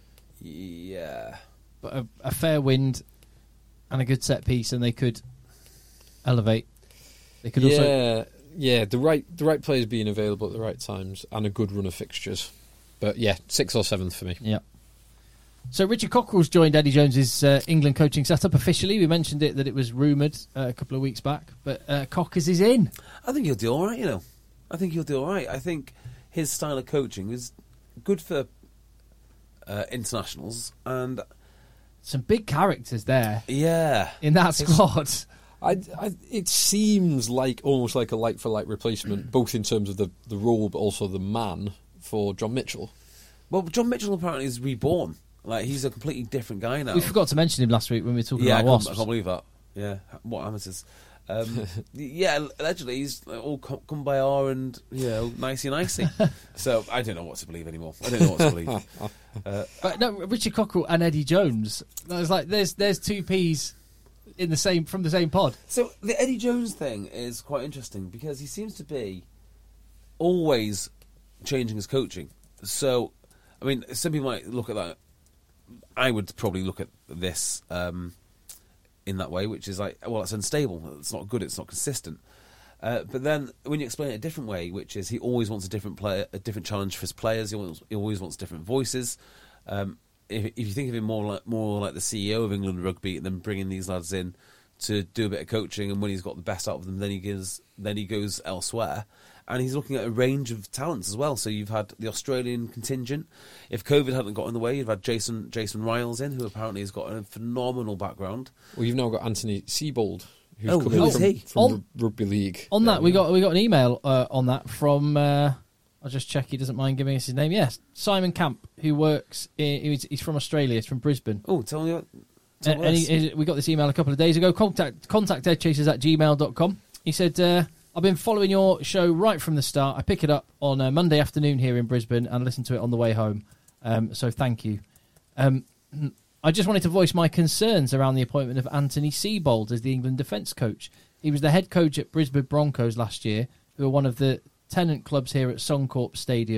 Yeah. But a, a fair wind and a good set piece, and they could elevate. They could also. Yeah, yeah. The right the right players being available at the right times and a good run of fixtures. But yeah, sixth or seventh for me. Yeah. So Richard Cockerell's joined Eddie Jones's uh, England coaching setup officially. We mentioned it that it was rumoured uh, a couple of weeks back, but uh, Cockers is in. I think he'll do all right, you know. I think he'll do all right. I think his style of coaching is good for uh, internationals, and Some big characters there yeah, in that squad. I, I, it seems like almost like a like for like replacement, both in terms of the, the role but also the man for John Mitchell. well, John Mitchell apparently is reborn. Like he's a completely different guy now. We forgot to mention him last week when we were talking yeah, I about can't, Wasps. I can't believe that. Yeah, what amateurs. Um, yeah, allegedly he's all come, come by R and you know nicey nicey. So I don't know what to believe anymore. I don't know what to believe. Uh, But no, Richard Cockerell and Eddie Jones. I was like, there's there's two peas in the same from the same pod. So the Eddie Jones thing is quite interesting because he seems to be always changing his coaching. So, I mean, some people might look at that. I would probably look at this um, in that way, which is like, well, it's unstable. It's not good. It's not consistent. Uh, but then when you explain it a different way, which is he always wants a different player, a different challenge for his players. He always, he always wants different voices. Um, if, if you think of him more like more like the C E O of England Rugby, and then bringing these lads in to do a bit of coaching, and when he's got the best out of them, then he gives, then he goes elsewhere, and he's looking at a range of talents as well. So you've had the Australian contingent. If COVID hadn't got in the way, you've had Jason Jason Riles in, who apparently has got a phenomenal background. Well, you've now got Anthony Seibold, who's Oh, coming who's from, he? from On- r- rugby league. On that, we got we got an email uh, on that from. Uh, I'll just check. He doesn't mind giving us his name. Yes, Simon Camp, who works. In, he's, he's from Australia. He's from Brisbane. Oh, tell me what. Uh, Tell me and this. he, he- we got this email a couple of days ago. Contact contact deadchasers at gmail dot com. He said, uh, I've been following your show right from the start. I pick it up on a Monday afternoon here in Brisbane and listen to it on the way home. Um, so thank you. Um, I just wanted to voice my concerns around the appointment of Anthony Seibold as the England defence coach. He was the head coach at Brisbane Broncos last year, who are one of the tenant clubs here at Suncorp Stadium.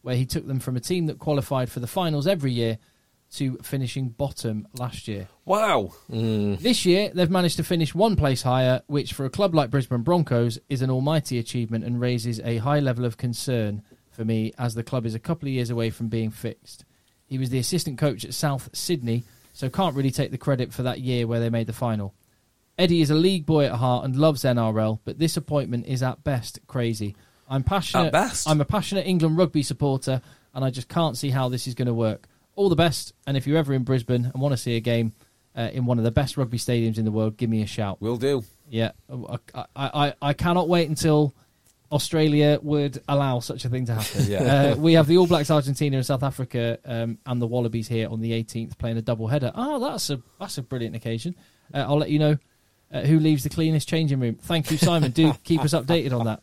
where he took them from a team that qualified for the finals every year to finishing bottom last year. Wow. Mm. This year, they've managed to finish one place higher, which for a club like Brisbane Broncos is an almighty achievement and raises a high level of concern for me as the club is a couple of years away from being fixed. He was the assistant coach at South Sydney, so can't really take the credit for that year where they made the final. Eddie is a league boy at heart and loves N R L, but this appointment is at best crazy. I'm passionate. At best. I'm a passionate England rugby supporter, and I just can't see how this is going to work. All the best, and if you're ever in Brisbane and want to see a game uh, in one of the best rugby stadiums in the world, give me a shout. Will do. Yeah, I, I, I, I cannot wait until Australia would allow such a thing to happen. Yeah. uh, we have the All Blacks, Argentina and South Africa um, and the Wallabies here on the eighteenth playing a double header. Oh, that's a that's a brilliant occasion. Uh, I'll let you know uh, who leaves the cleanest changing room. Thank you, Simon. Do keep us updated on that.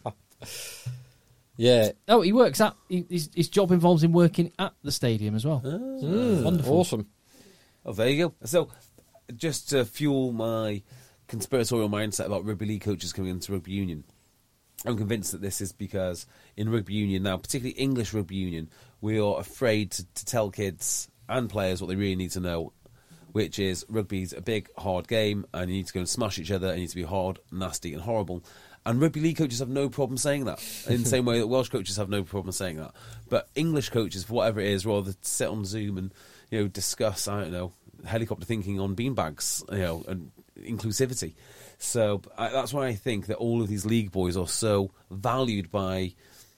Yeah. Oh, he works at he, his, his job involves him working at the stadium as well. Mm, Wonderful. Awesome. Oh, there you go. So, just to fuel my conspiratorial mindset about rugby league coaches coming into rugby union, I'm convinced that this is because in rugby union now, particularly English rugby union, we are afraid to, to tell kids and players what they really need to know, which is rugby's a big, hard game, and you need to go and smash each other, and you need to be hard, nasty, and horrible. And rugby league coaches have no problem saying that, in the same way that Welsh coaches have no problem saying that. But English coaches, for whatever it is, rather sit on Zoom and, you know, discuss, I don't know, helicopter thinking on beanbags, you know, and inclusivity. So I, that's why I think that all of these league boys are so valued by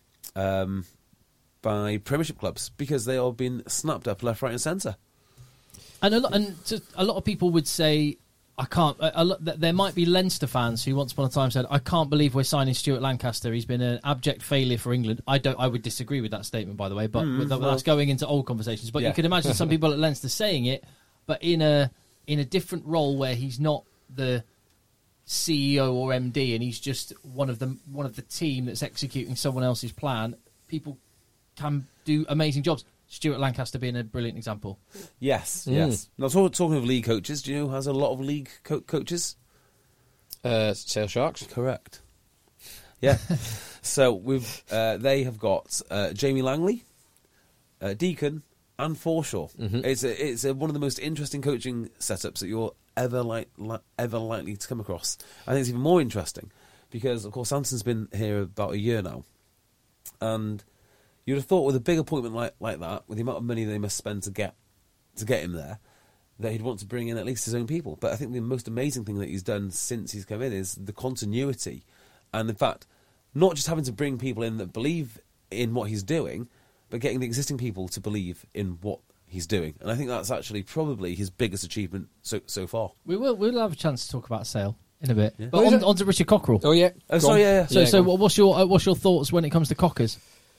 um, by Premiership clubs, because they are being snapped up left, right, and centre. And a lot, and to, a lot of people would say, I can't. A, a lot, there might be Leinster fans who once upon a time said, "I can't believe we're signing Stuart Lancaster. He's been an abject failure for England." I don't. I would disagree with that statement, by the way. But Mm, that, well, that's going into old conversations. But yeah. you could imagine some people at Leinster saying it, but in a in a different role where he's not the C E O or M D, and he's just one of the one of the team that's executing someone else's plan. People can do amazing jobs. Stuart Lancaster being a brilliant example. Yes, Mm. yes. Now, talk, talking of league coaches, do you know who has a lot of league co- coaches? Uh, Sale Sharks. Correct. Yeah. So we've uh, they have got uh, Jamie Langley, uh, Deacon, and Forshaw. Mhm. It's a, it's a, one of the most interesting coaching setups that you're ever like li- ever likely to come across. I think it's even more interesting because, of course, Sanson's been here about a year now, and you'd have thought with a big appointment like, like that, with the amount of money they must spend to get to get him there, that he'd want to bring in at least his own people. But I think the most amazing thing that he's done since he's come in is the continuity, and in fact, not just having to bring people in that believe in what he's doing, but getting the existing people to believe in what he's doing. And I think that's actually probably his biggest achievement so so far. We will. We'll have a chance to talk about Sale in a bit. Yeah. But What is on, it? on to Richard Cockerell. Oh yeah. Oh, Go sorry, on. yeah, yeah. So, Yeah, so go on. what's your uh, what's your thoughts when it comes to Cockers?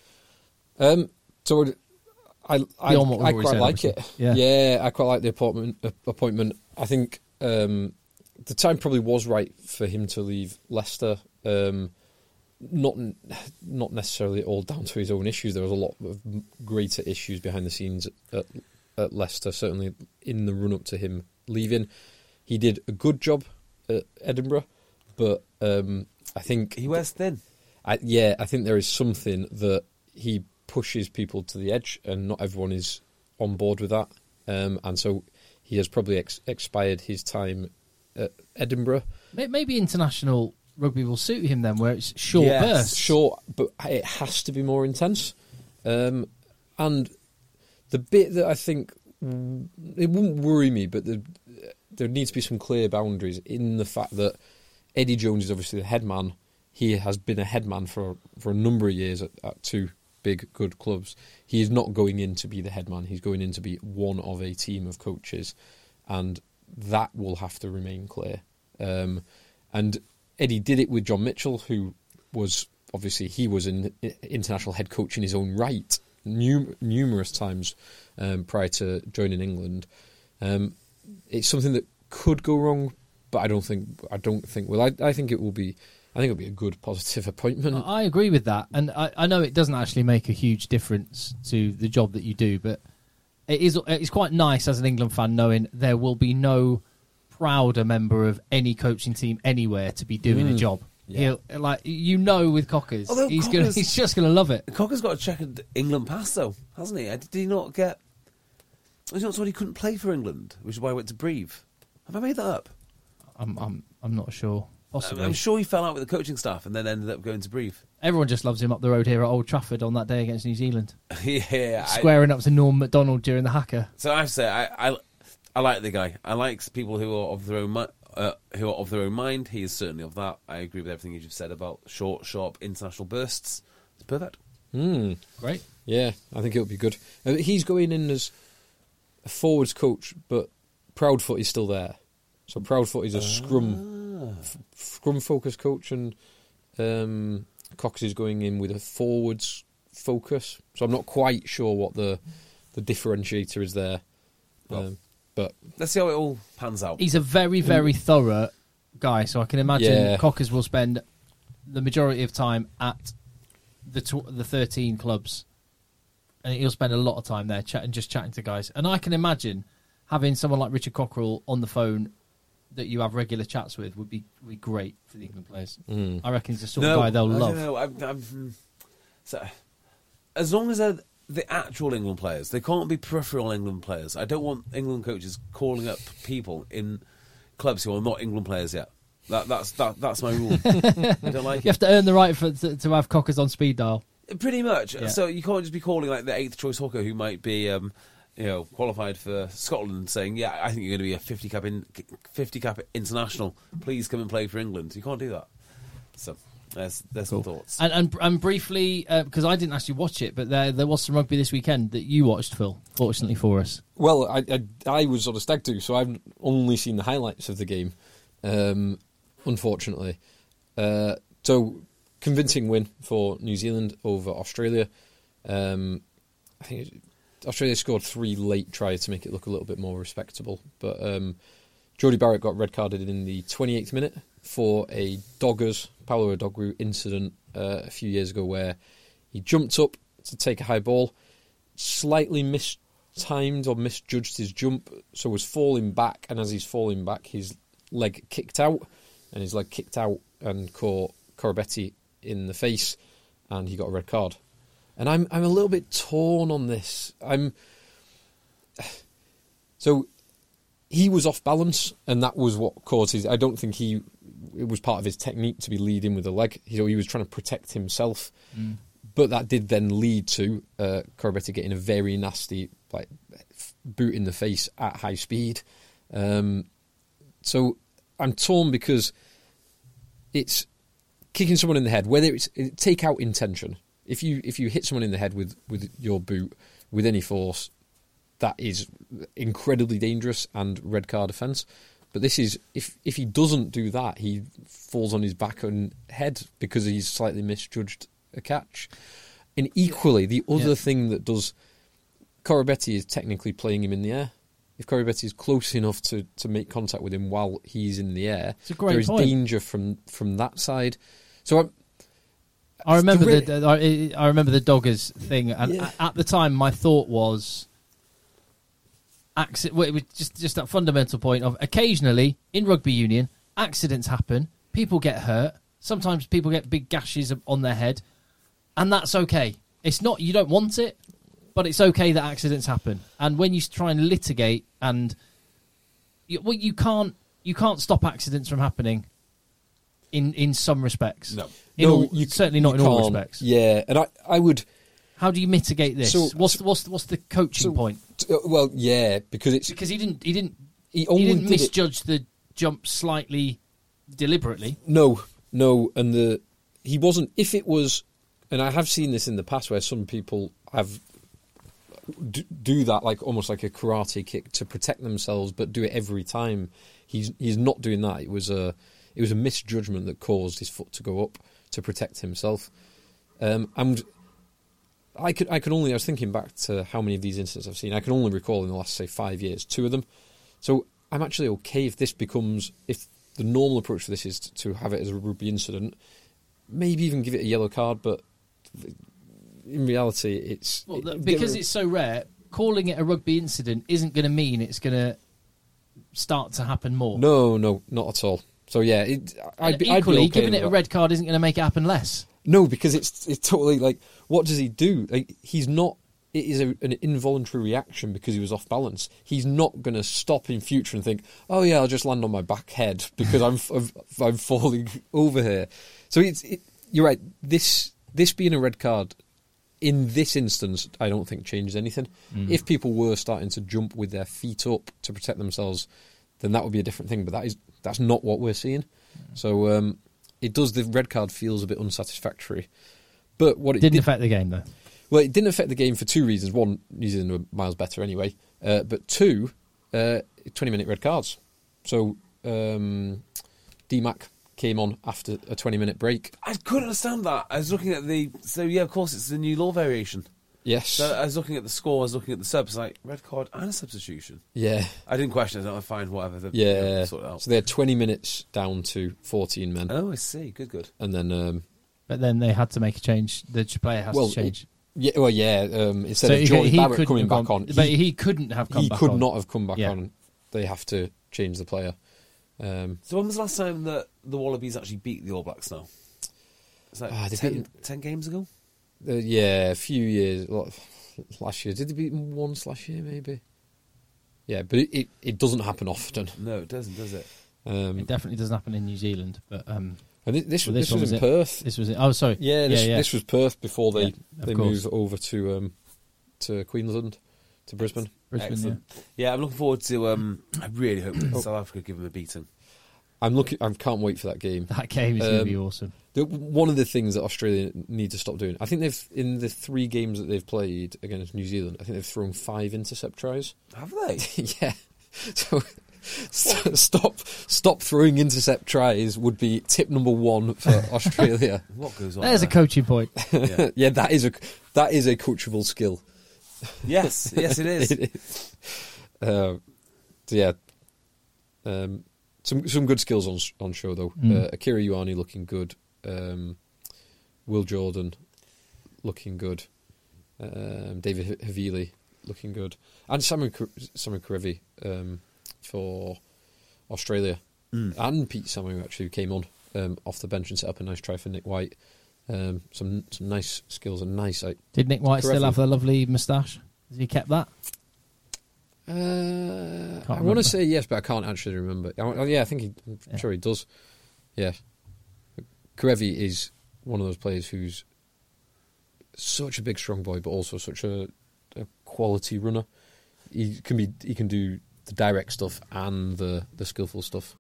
Um, so I I, Beyond what we've I already quite said, like it. obviously. Yeah. I quite like the appointment. Uh, appointment. I think um, the time probably was right for him to leave Leicester. Um, not not necessarily all down to his own issues. There was a lot of greater issues behind the scenes at, at Leicester. Certainly in the run up to him leaving, he did a good job at Edinburgh, but um, I think He wears thin. I, yeah, I think there is something that he pushes people to the edge, and not everyone is on board with that. Um, and so he has probably ex- expired his time at Edinburgh. May- Maybe international rugby will suit him then, where it's short Yes. bursts. Short, but it has to be more intense. Um, and the bit that I think mm, it wouldn't worry me, but the, there needs to be some clear boundaries in the fact that Eddie Jones is obviously the head man. He has been a head man for for a number of years at, at two big good clubs. He is not going in to be the head man. He's going in to be one of a team of coaches, and that will have to remain clear. Um, and Eddie did it with John Mitchell, who was obviously he was an international head coach in his own right num- numerous times um, prior to joining England. Um, it's something that could go wrong, but I don't think I don't think. Well, I, I think it will be. I think it'll be a good positive appointment. I agree with that, and I, I know it doesn't actually make a huge difference to the job that you do, but it is it's quite nice as an England fan knowing there will be no prouder member of any coaching team anywhere to be doing Mm. a job. he'll like you know with Cockers, Although he's Cockers- gonna he's just gonna love it. Cocker's got a checkered England past, though, hasn't he? Did he not get... Was he not told he couldn't play for England, which is why he went to Brive? Have I made that up? I'm I'm I'm not sure. Possibly. I'm sure he fell out with the coaching staff and then ended up going to Brive. Everyone just loves him up the road here at Old Trafford on that day against New Zealand, yeah. I, squaring up to Norm Macdonald during the haka. so I have to say, I, I, I like the guy. I like people who are of their own mi- uh, who are of their own mind. He is certainly of that. I agree with everything you've said about short, sharp international bursts. It's perfect. Mm. Great. Yeah, I think it'll be good. Uh, he's going in as a forwards coach, but Proudfoot is still there. So Proudfoot is a scrum f- scrum focused coach, and um, Cox is going in with a forwards focus. So I'm not quite sure what the the differentiator is there. Well, Um, but Let's see how it all pans out. He's a very very thorough guy, so I can imagine Yeah. Cockers will spend the majority of time at the tw- the thirteen clubs, and he'll spend a lot of time there chatting, just chatting to guys. And I can imagine having someone like Richard Cockerell on the phone that you have regular chats with would be would be great for the England players. mm. I reckon he's the sort of guy they'll I love. don't know. I'm, I'm, so, as long as they're the actual England players, they can't be peripheral England players. I don't want England coaches calling up people in clubs who are not England players yet. That, that's that, that's my rule. I don't like You have to earn the right for, to, to have Cockers on speed dial. it. Pretty much. Yeah. So you can't just be calling like the eighth choice hooker who might be, um, you know, qualified for Scotland, saying, "Yeah, I think you're going to be a fifty cap in fifty cap international. Please come and play for England." You can't do that. So there's there's some thoughts. And and, and briefly, uh, because I didn't actually watch it, but there there was some rugby this weekend that you watched, Phil. Fortunately for us. Well, I, I I was on a stag do, so I've only seen the highlights of the game. Um, unfortunately, uh, so convincing win for New Zealand over Australia. Um, I think it, Australia scored three late tries to make it look a little bit more respectable, but um, Jody Barrett got red carded in the twenty-eighth minute for a Doggers Paolo Odogwu incident uh, a few years ago, where he jumped up to take a high ball, slightly mistimed or misjudged his jump, so was falling back, and as he's falling back, his leg kicked out, and his leg kicked out and caught Corabetti in the face, and he got a red card. And I'm I'm a little bit torn on this. I'm so he was off balance, and that was what caused his. I don't think he it was part of his technique to be leading with the leg. He, he was trying to protect himself, mm. but that did then lead to uh, Corabetti getting a very nasty like boot in the face at high speed. Um, so I'm torn because it's kicking someone in the head, whether it's take out intention. If you if you hit someone in the head with, with your boot with any force, that is incredibly dangerous and red card offence. But this is if if he doesn't do that, he falls on his back and head because he's slightly misjudged a catch. And equally, the other yeah. thing that does Corabetti is technically playing him in the air. If Corabetti is close enough to, to make contact with him while he's in the air, there is point. danger from, from that side. So I'm, I remember the, the I remember the Doggers thing, and yeah. at the time, my thought was, accident. Well, it was just just that fundamental point of occasionally in rugby union, accidents happen, people get hurt. Sometimes people get big gashes on their head, and that's okay. It's not you don't want it, but it's okay that accidents happen. And when you try and litigate, and you, well, you can't you can't stop accidents from happening. In, in some respects, no, in no all, you, certainly not you in all can't. respects. Yeah, and I, I would. How do you mitigate this? So, what's so, what's what's the coaching so, point? Uh, well, yeah, because it's Because he didn't he didn't he, only he didn't did misjudge it. the jump slightly deliberately. No, no, and the he wasn't. If it was, and I have seen this in the past where some people have do, do that, like almost like a karate kick to protect themselves, but do it every time. He's he's not doing that. It was a it was a misjudgment that caused his foot to go up to protect himself. Um, and I could I could only I was thinking back to how many of these incidents I've seen. I can only recall in the last say five years two of them. So I'm actually okay if this becomes if the normal approach for this is to have it as a rugby incident. Maybe even give it a yellow card, but in reality, it's Well, it, because it's so rare. Calling it a rugby incident isn't going to mean it's going to start to happen more. No, no, not at all. So yeah, it, I'd be, Equally, I'd be okay giving with it a that. red card isn't going to make it happen less. No, because it's it's totally like, what does he do? Like, he's not. It is a, an involuntary reaction because he was off balance. He's not going to stop in future and think, "Oh yeah, I'll just land on my back head because I'm I'm, I'm falling over here." So it's it, you're right. This this being a red card in this instance, I don't think changes anything. Mm. If people were starting to jump with their feet up to protect themselves, then that would be a different thing. But that is that's not what we're seeing. Mm. So um, it does. The red card feels a bit unsatisfactory. But what it didn't did, affect the game though. Well, it didn't affect the game for two reasons. One, New Zealand were miles better anyway. Uh, but two, uh, twenty-minute red cards. So um, D Mac came on after a twenty-minute break. I couldn't understand that. I was looking at the... So, yeah, of course, it's the new law variation. Yes. So I was looking at the score, I was looking at the subs, like, red card and a substitution. Yeah. I didn't question it. I find whatever. The, yeah. You know, sort it out. So they had twenty minutes down to fourteen men. Oh, I see. Good, good. And then... Um, but then they had to make a change. The player has well, to change. It, Yeah, well, yeah. Um, instead so of he, Jordan he Barrett coming gone, back on, but he, he couldn't have come he back could on. not have come back yeah. on. They have to change the player. Um, so when was the last time that the Wallabies actually beat the All Blacks now? It's like ah, ten, beat, ten games ago? Uh, yeah, a few years. Last year. Did they beat them once last year, maybe? Yeah, but it, it, it doesn't happen often. No, it doesn't, does it? Um, it definitely doesn't happen in New Zealand. But um, and this, this, well, this, this was, was in it. Perth. This was it. Oh, sorry. Yeah, this, yeah, yeah. this was Perth before they, yeah, they moved over to um, to Queensland, to Brisbane. Brisbane, Excellent. yeah. Yeah, I'm looking forward to... Um, I really hope that South Africa give them a beating. I'm looking. I can't wait for that game. That game is Um, going to be awesome. The, one of the things that Australia need to stop doing, I think they've in the three games that they've played against New Zealand, I think they've thrown five intercept tries. Have they? Yeah. So st- stop, stop throwing intercept tries would be tip number one for Australia. What goes on? There's there? a coaching point. Yeah. Yeah, that is a that is a coachable skill. Yes, yes, it is. It is. Uh, so yeah, um, some some good skills on on show though. Mm. Uh, Akira Ioane looking good. Um, Will Jordan looking good. Um, David Havili looking good, and Samuel Samuel Karevi um, for Australia, Mm. and Pete Samuel actually came on um, off the bench and set up a nice try for Nick White. Um, some some nice skills and nice. Like, Did Nick White still Karevi. have the lovely moustache? Has he kept that? Uh, I want remember. to say yes, but I can't actually remember. Oh, yeah, I think he, I'm Yeah. sure he does. Yeah, Karevi is one of those players who's such a big, strong boy, but also such a, a quality runner. He can be, he can do the direct stuff and the the skillful stuff.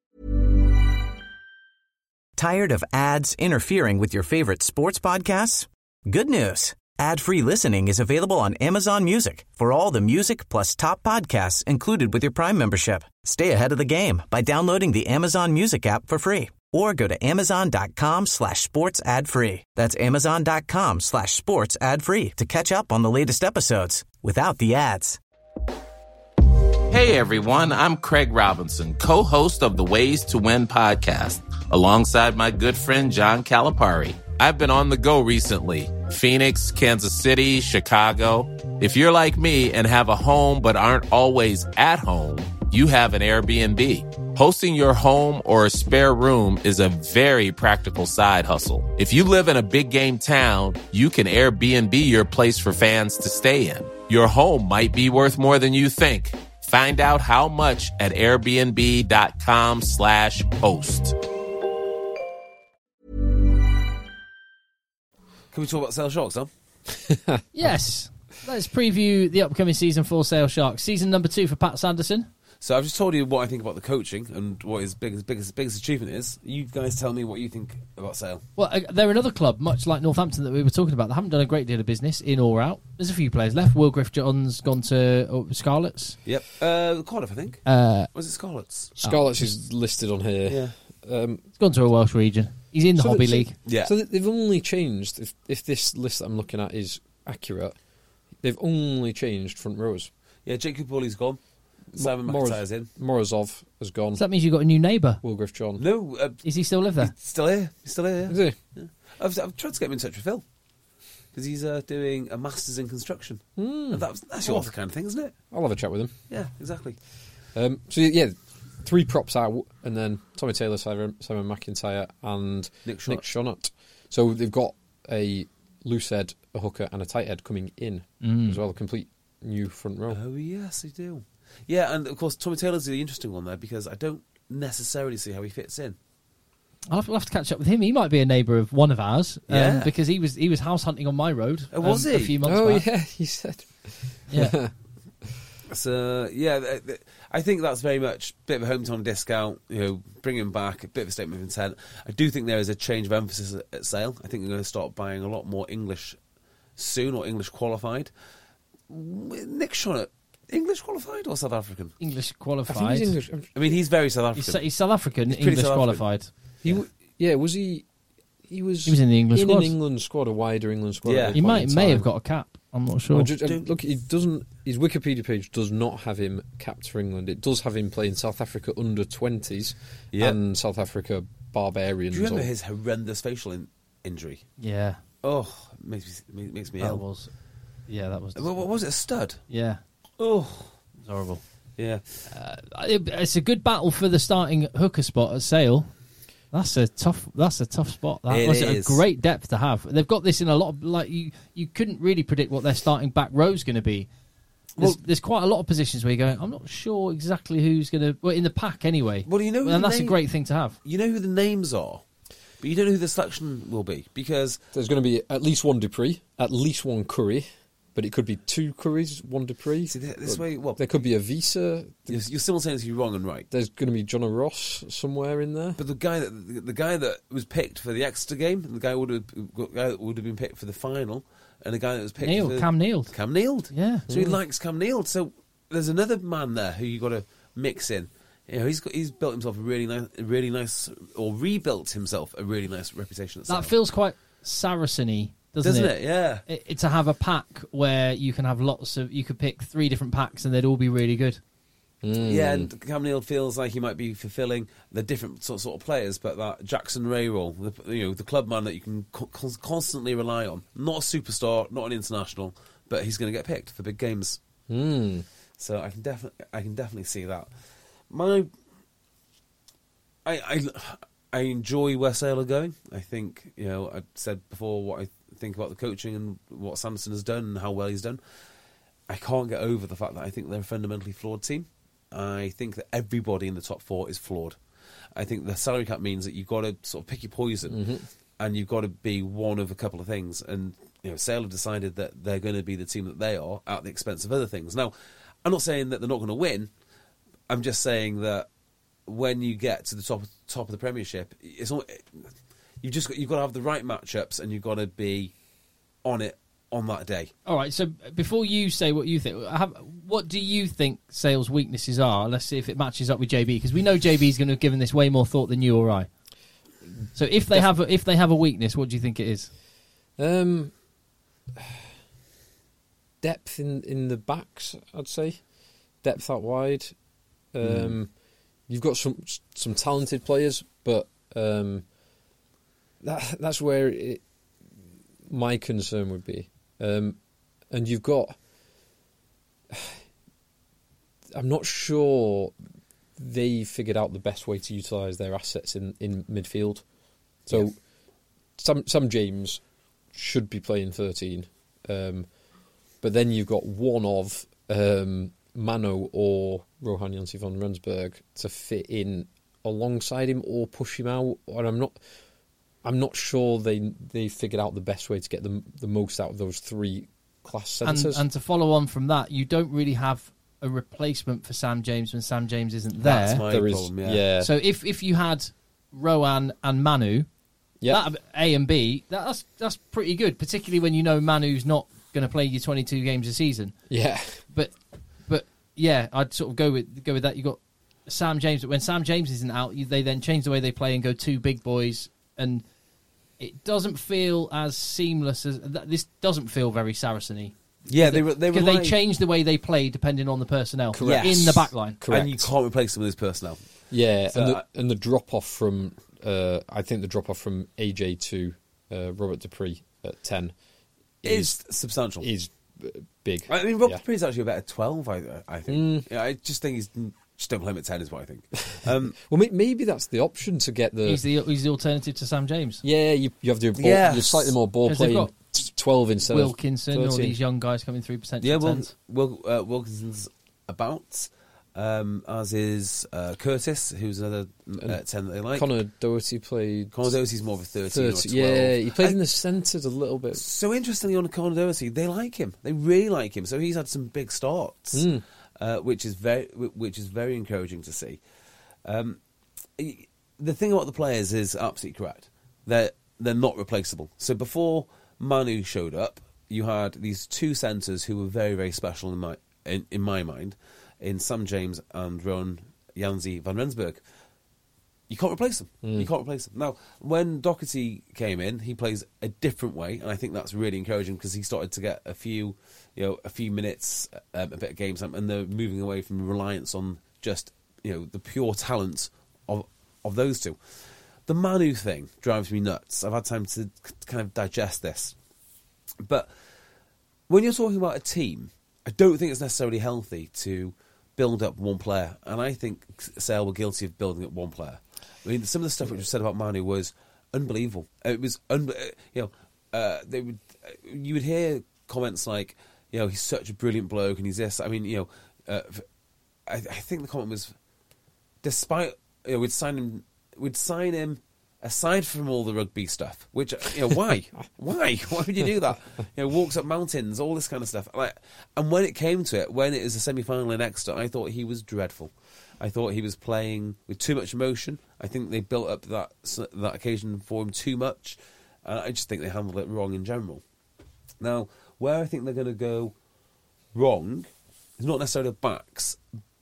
Tired of ads interfering with your favorite sports podcasts? Good news. Ad-free listening is available on Amazon Music for all the music plus top podcasts included with your Prime membership. Stay ahead of the game by downloading the Amazon Music app for free or go to amazon.com slash sports ad free. That's amazon.com slash sports ad free to catch up on the latest episodes without the ads. Hey everyone, I'm Craig Robinson, co-host of the Ways to Win podcast, alongside my good friend John Calipari. I've been on the go recently. Phoenix, Kansas City, Chicago. If you're like me and have a home but aren't always at home, you have an Airbnb. Hosting your home or a spare room is a very practical side hustle. If you live in a big game town, you can Airbnb your place for fans to stay in. Your home might be worth more than you think. Find out how much at airbnb.com slash host. Can we talk about Sale Sharks, huh? Yes. Let's preview the upcoming season for Sale Sharks. Season number two for Pat Sanderson. So I've just told you what I think about the coaching and what his biggest, biggest, biggest achievement is. You guys tell me what you think about Sale. Well, uh, they're another club, much like Northampton that we were talking about. They haven't done a great deal of business, in or out. There's a few players left. Will Griff-John's gone to oh, Scarlets. Yep. Uh, Cardiff, I think. Uh, Was it Scarlets? Scarlets is listed on here. Yeah. Um, he's gone to a Welsh region. He's in the So Hobby that- so- League. Yeah. So they've only changed, if, if this list that I'm looking at is accurate, they've only changed front rows. Yeah, Jake Kupali's gone. Simon Morris- McIntyre's in. Morozov has gone. So that means you've got a new neighbour. Will Griff-John. No, uh, Is he still live there? he's still here. He's still here. Is Yeah. he? I've, I've tried to get him in touch with Phil because he's uh, doing a master's in construction. Hmm. And that was, that's your kind of thing, isn't it? I'll have a chat with him. Yeah, exactly. Um, so yeah, three props out, and then Tommy Taylor, Simon, Simon McIntyre, and Nick Shonnett. Nick Shonnett. So they've got a loose head, a hooker, and a tight head coming in Mm. as well. A complete new front row. Oh yes, they do. Yeah, and of course Tommy Taylor's the interesting one there because I don't necessarily see how he fits in. I'll have, I'll have to catch up with him. He might be a neighbour of one of ours, um, Yeah. because he was he was house hunting on my road. Oh, was um, he? a few months Oh back. yeah, he said. Yeah. So yeah, th- th- I think that's very much a bit of a hometown discount. You know, bring him back, a bit of a statement of intent. I do think there is a change of emphasis at, at Sale. I think they're going to start buying a lot more English soon, or English qualified. Nick Shonnett, English qualified or South African? English I qualified. think he's English. I'm- I mean, he's very South He's, African. he's South African, He's pretty English South African. qualified. He, w- yeah, was he? He was. He was in the English in squad. an England squad, a wider England squad. Yeah. at one He point might in may time. have got a cap. I'm not sure. Well, ju- uh, look, it doesn't. His Wikipedia page does not have him capped for England. It does have him playing South Africa under twenties Yeah. and South Africa Barbarians. Do you remember or- his horrendous facial in- injury? Yeah, Oh, it makes me makes me that ill. was. Yeah, that was. What, what was it? A stud? Yeah, Oh, it was horrible. yeah. Uh, it, it's a good battle for the starting hooker spot at Sale. That's a tough. That's a tough spot. That It was is. a great depth to have. They've got this in a lot of like you. You couldn't really predict what their starting back row is going to be. There's, Well- there's quite a lot of positions where you're going. I'm not sure exactly who's going to. Well, in the pack anyway. Well, you know, who and the that's a name- great thing to have. You know who the names are, but you don't know who the selection will be because There's going to be at least one Dupree, at least one Curry, but it could be two Currys, one Dupree. see, th- this way, well, There could be a Visa. you're, you're simultaneously wrong and right. There's going to be John Ross somewhere in there. But the guy that the, the guy that was picked for the Exeter game, and the guy would have the guy that would have been picked for the final, and the guy that was picked Neil, for Cam Neal. Cam Neild. Yeah. So he likes Cam Neild. So there's another man there who you got to mix in. You know, he's got, he's built himself a really nice, a really nice, or rebuilt himself a really nice reputation at That Sale. feels quite Saracen-y, doesn't, doesn't it? Yeah. It, it- to have a pack where you can have lots of, you could pick three different packs and they'd all be really good. Yeah, and Cam Neild feels like he might be fulfilling the different sort, sort of players, but that Jackson Ray role, the, you know, the club man that you can co- con- constantly rely on. Not a superstar, not an international, but he's going to get picked for big games. Mm. So I can definitely, I can definitely see that. My, I, I, I enjoy where Sale are going. I think, you know, I said before what I think about the coaching and what Sanderson has done and how well he's done. I can't get over the fact that I think they're a fundamentally flawed team. I think that everybody in the top four is flawed. I think the salary cap means that you've got to sort of pick your poison, Mm-hmm. and you've got to be one of a couple of things. And you know, Sale have decided that they're going to be the team that they are at the expense of other things. Now, I'm not saying that they're not going to win. I'm just saying that when you get to the top top of the Premiership, it's all, you've just got, you've got to have the right matchups, and you've got to be on it on that day. All right, so before you say what you think, have, what do you think Sale's weaknesses are? Let's see if it matches up with J B, because we know J B's going to have given this way more thought than you or I. So if they have a, if they have a weakness, what do you think it is? Um, depth in, in the backs, I'd say. Depth out wide. Um, Mm. You've got some some talented players, but um, that that's where it, my concern would be. Um, and you've got... I'm not sure they figured out the best way to utilise their assets in, in midfield. So Yeah. Sam, Sam James should be playing thirteen. Um, but then you've got one of um, Mano or Rohan Jansi van Rensburg to fit in alongside him or push him out. And I'm not... I'm not sure they they figured out the best way to get the the most out of those three class And, centres. and to follow on from that, you don't really have a replacement for Sam James when Sam James isn't there. That's my There is, problem. Yeah. yeah. So if if you had Rohan and Manu, yeah. that A and B, that, that's that's pretty good, particularly when you know Manu's not going to play you twenty-two games a season. yeah. But but yeah, I'd sort of go with go with that. You got Sam James, but when Sam James isn't out, you, they then change the way they play and go two big boys, and it doesn't feel as seamless as th- this. Doesn't feel very Saracen-y. Yeah, they re- they because rely, they change the way they play depending on the personnel Correct. in the back line. Correct. and you can't replace them with his personnel. Yeah, So and I- the, and the drop off from uh, I think the drop off from A J to uh, Robert Dupree at ten Is substantial. is uh, big. I mean, Rob Yeah. Dupree's actually about a twelve. I I think. Mm. Yeah, I just think he's Just don't play him at ten is what I think. Um, well, may- maybe that's the option to get the. He's the he's the alternative to Sam James. Yeah, you you have to do ball, Yes. you're slightly more ball 'Cause they've playing. got Twelve instead Wilkinson, of all thirteen. these young guys coming through potential yeah, Wil- tens. Wil- uh, Wilkinson's about, um, as is uh, Curtis, who's another uh, ten that they like. Connor Doherty played. Connor Doherty's more of a thirteen thirty, or twelve. yeah, he played I- in the centres a little bit. So interestingly, on Connor Doherty, they like him. They really like him. So he's had some big starts, Mm. uh, which is very, which is very encouraging to see. Um, the thing about the players is absolutely correct. They're they're not replaceable. So before Manu showed up, you had these two centres who were very, very special in my in, in my mind, in Sam James and Ron Janzi van Rensburg. You can't replace them. Mm. You can't replace them. Now, when Doherty came in, he plays a different way, and I think that's really encouraging because he started to get a few, you know, a few minutes, um, a bit of game time, and they're moving away from reliance on just, you know, the pure talent of of those two. The Manu thing drives me nuts. I've had time to kind of digest this. But when you're talking about a team, I don't think it's necessarily healthy to build up one player. And I think Sale were guilty of building up one player. I mean, some of the stuff which was said about Manu was unbelievable. It was, un- you know, uh, they would, you would hear comments like, you know, he's such a brilliant bloke and he's this. I mean, you know, uh, I, I think the comment was, despite, you know, we'd sign him, we'd sign him aside from all the rugby stuff, which, you know, why? why? Why would you do that? You know, walks up mountains, all this kind of stuff. Like, and when it came to it, when it was a semi-final in Exeter, I thought he was dreadful. I thought he was playing with too much emotion. I think they built up that that occasion for him too much, and I just think they handled it wrong in general. Now, where I think they're going to go wrong is not necessarily the backs,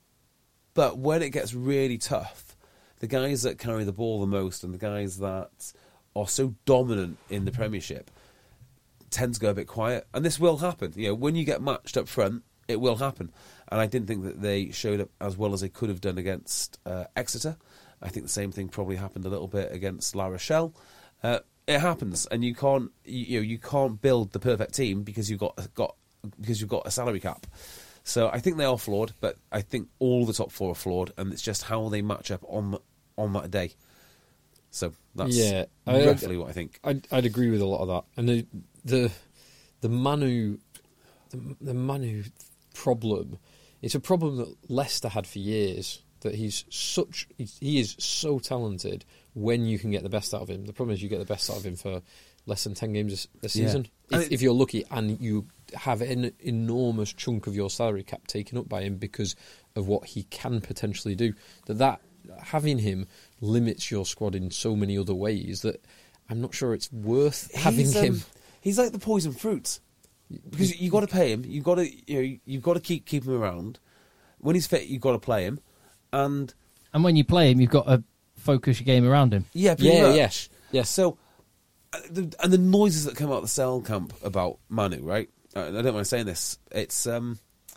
but when it gets really tough, the guys that carry the ball the most and the guys that are so dominant in the Premiership tend to go a bit quiet. And this will happen. You know, when you get matched up front, it will happen. And I didn't think that they showed up as well as they could have done against uh, Exeter. I think the same thing probably happened a little bit against La Rochelle. Uh, it happens, and you can't you, you know you can't build the perfect team because you've got got because you've got a salary cap. So I think they are flawed, but I think all the top four are flawed, and it's just how they match up on on that day. So that's yeah, roughly what I think. I'd, I'd agree with a lot of that. And the the the Manu the, the Manu problem, it's a problem that Leicester had for years. That he's such he's, he is so talented when you can get the best out of him. The problem is you get the best out of him for less than ten games a, a season. Yeah. If, if you're lucky and you have an enormous chunk of your salary cap taken up by him because of what he can potentially do, that that having him limits your squad in so many other ways that I'm not sure it's worth having he's, um, him. He's like the poison fruit because you got to pay him. You got to you know you've got to keep keep him around. When he's fit, you've got to play him, and And when you play him, you've got to focus your game around him. yeah, pretty Yeah, much. yes, yes. So, uh, the, and the noises that come out of the cell camp about Manu, right? Uh, I don't mind saying this. It's um,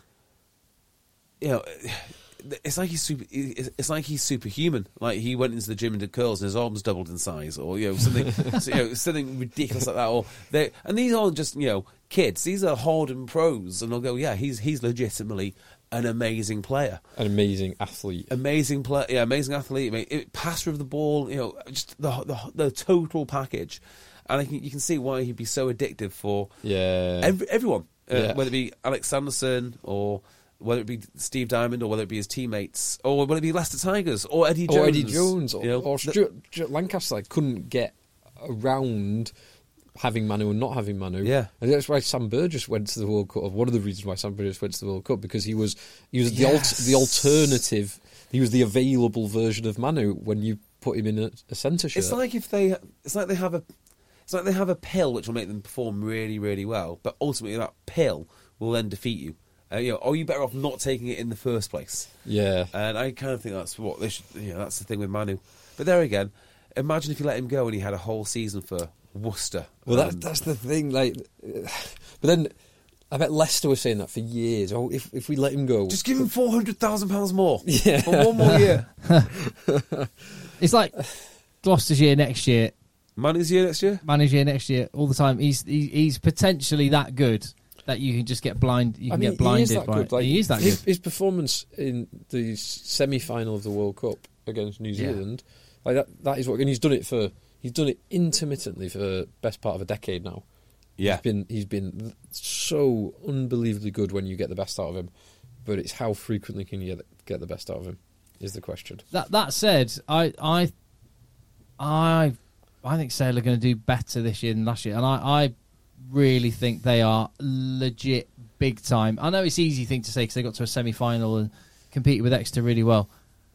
you know, it's like he's super. It's like he's superhuman. Like he went into the gym and did curls, and his arms doubled in size, or you know something, so, you know, something ridiculous like that. Or they, and these aren't just you know kids. These are hardened pros, and they'll go, yeah, he's he's legitimately an amazing player, An amazing athlete. amazing play, yeah, amazing athlete. I mean, it, passer of the ball, you know, just the the, the total package. And I can, you can see why he'd be so addictive for Yeah. every, everyone, uh, Yeah. whether it be Alex Sanderson or whether it be Steve Diamond or whether it be his teammates or whether it be Leicester Tigers or Eddie Jones. Or Eddie Jones. Or, you know, or the- Stuart, Stuart Lancaster like, couldn't get around having Manu and not having Manu. Yeah. And that's why Sam Burgess went to the World Cup. One of the reasons why Sam Burgess went to the World Cup, because he was he was the Yes. alt, the alternative. He was the available version of Manu when you put him in a, a centre shirt. It's like if they, it's like they have a, it's like they have a pill which will make them perform really, really well, but ultimately that pill will then defeat you. Uh, you know, are you better off not taking it in the first place? yeah. And I kind of think that's what they should. You know, that's the thing with Manu. But there again, imagine if you let him go and he had a whole season for Worcester. Well, that, And- that's the thing. Like, uh, but then I bet Leicester was saying that for years. Oh, if if we let him go, just give him four hundred thousand pounds more Yeah. for one more year. It's like Gloucester's year next year, Manu's year next year. Manu's year next year, all the time. He's he, he's potentially that good. that you can just get blind. You can I mean, get blinded he is that by. good. Like, he is that his, good. His performance in the semi-final of the World Cup against New Yeah. Zealand, like that, that is what, and he's done it for. He's done it intermittently for the best part of a decade now. Yeah. He's been he's been so unbelievably good when you get the best out of him, but it's how frequently can you get, get the best out of him is the question. That that said, I I I I think Sale are going to do better this year than last year, and I, I really think they are legit big time. I know it's an easy thing to say because they got to a semi final and competed with Exeter really well.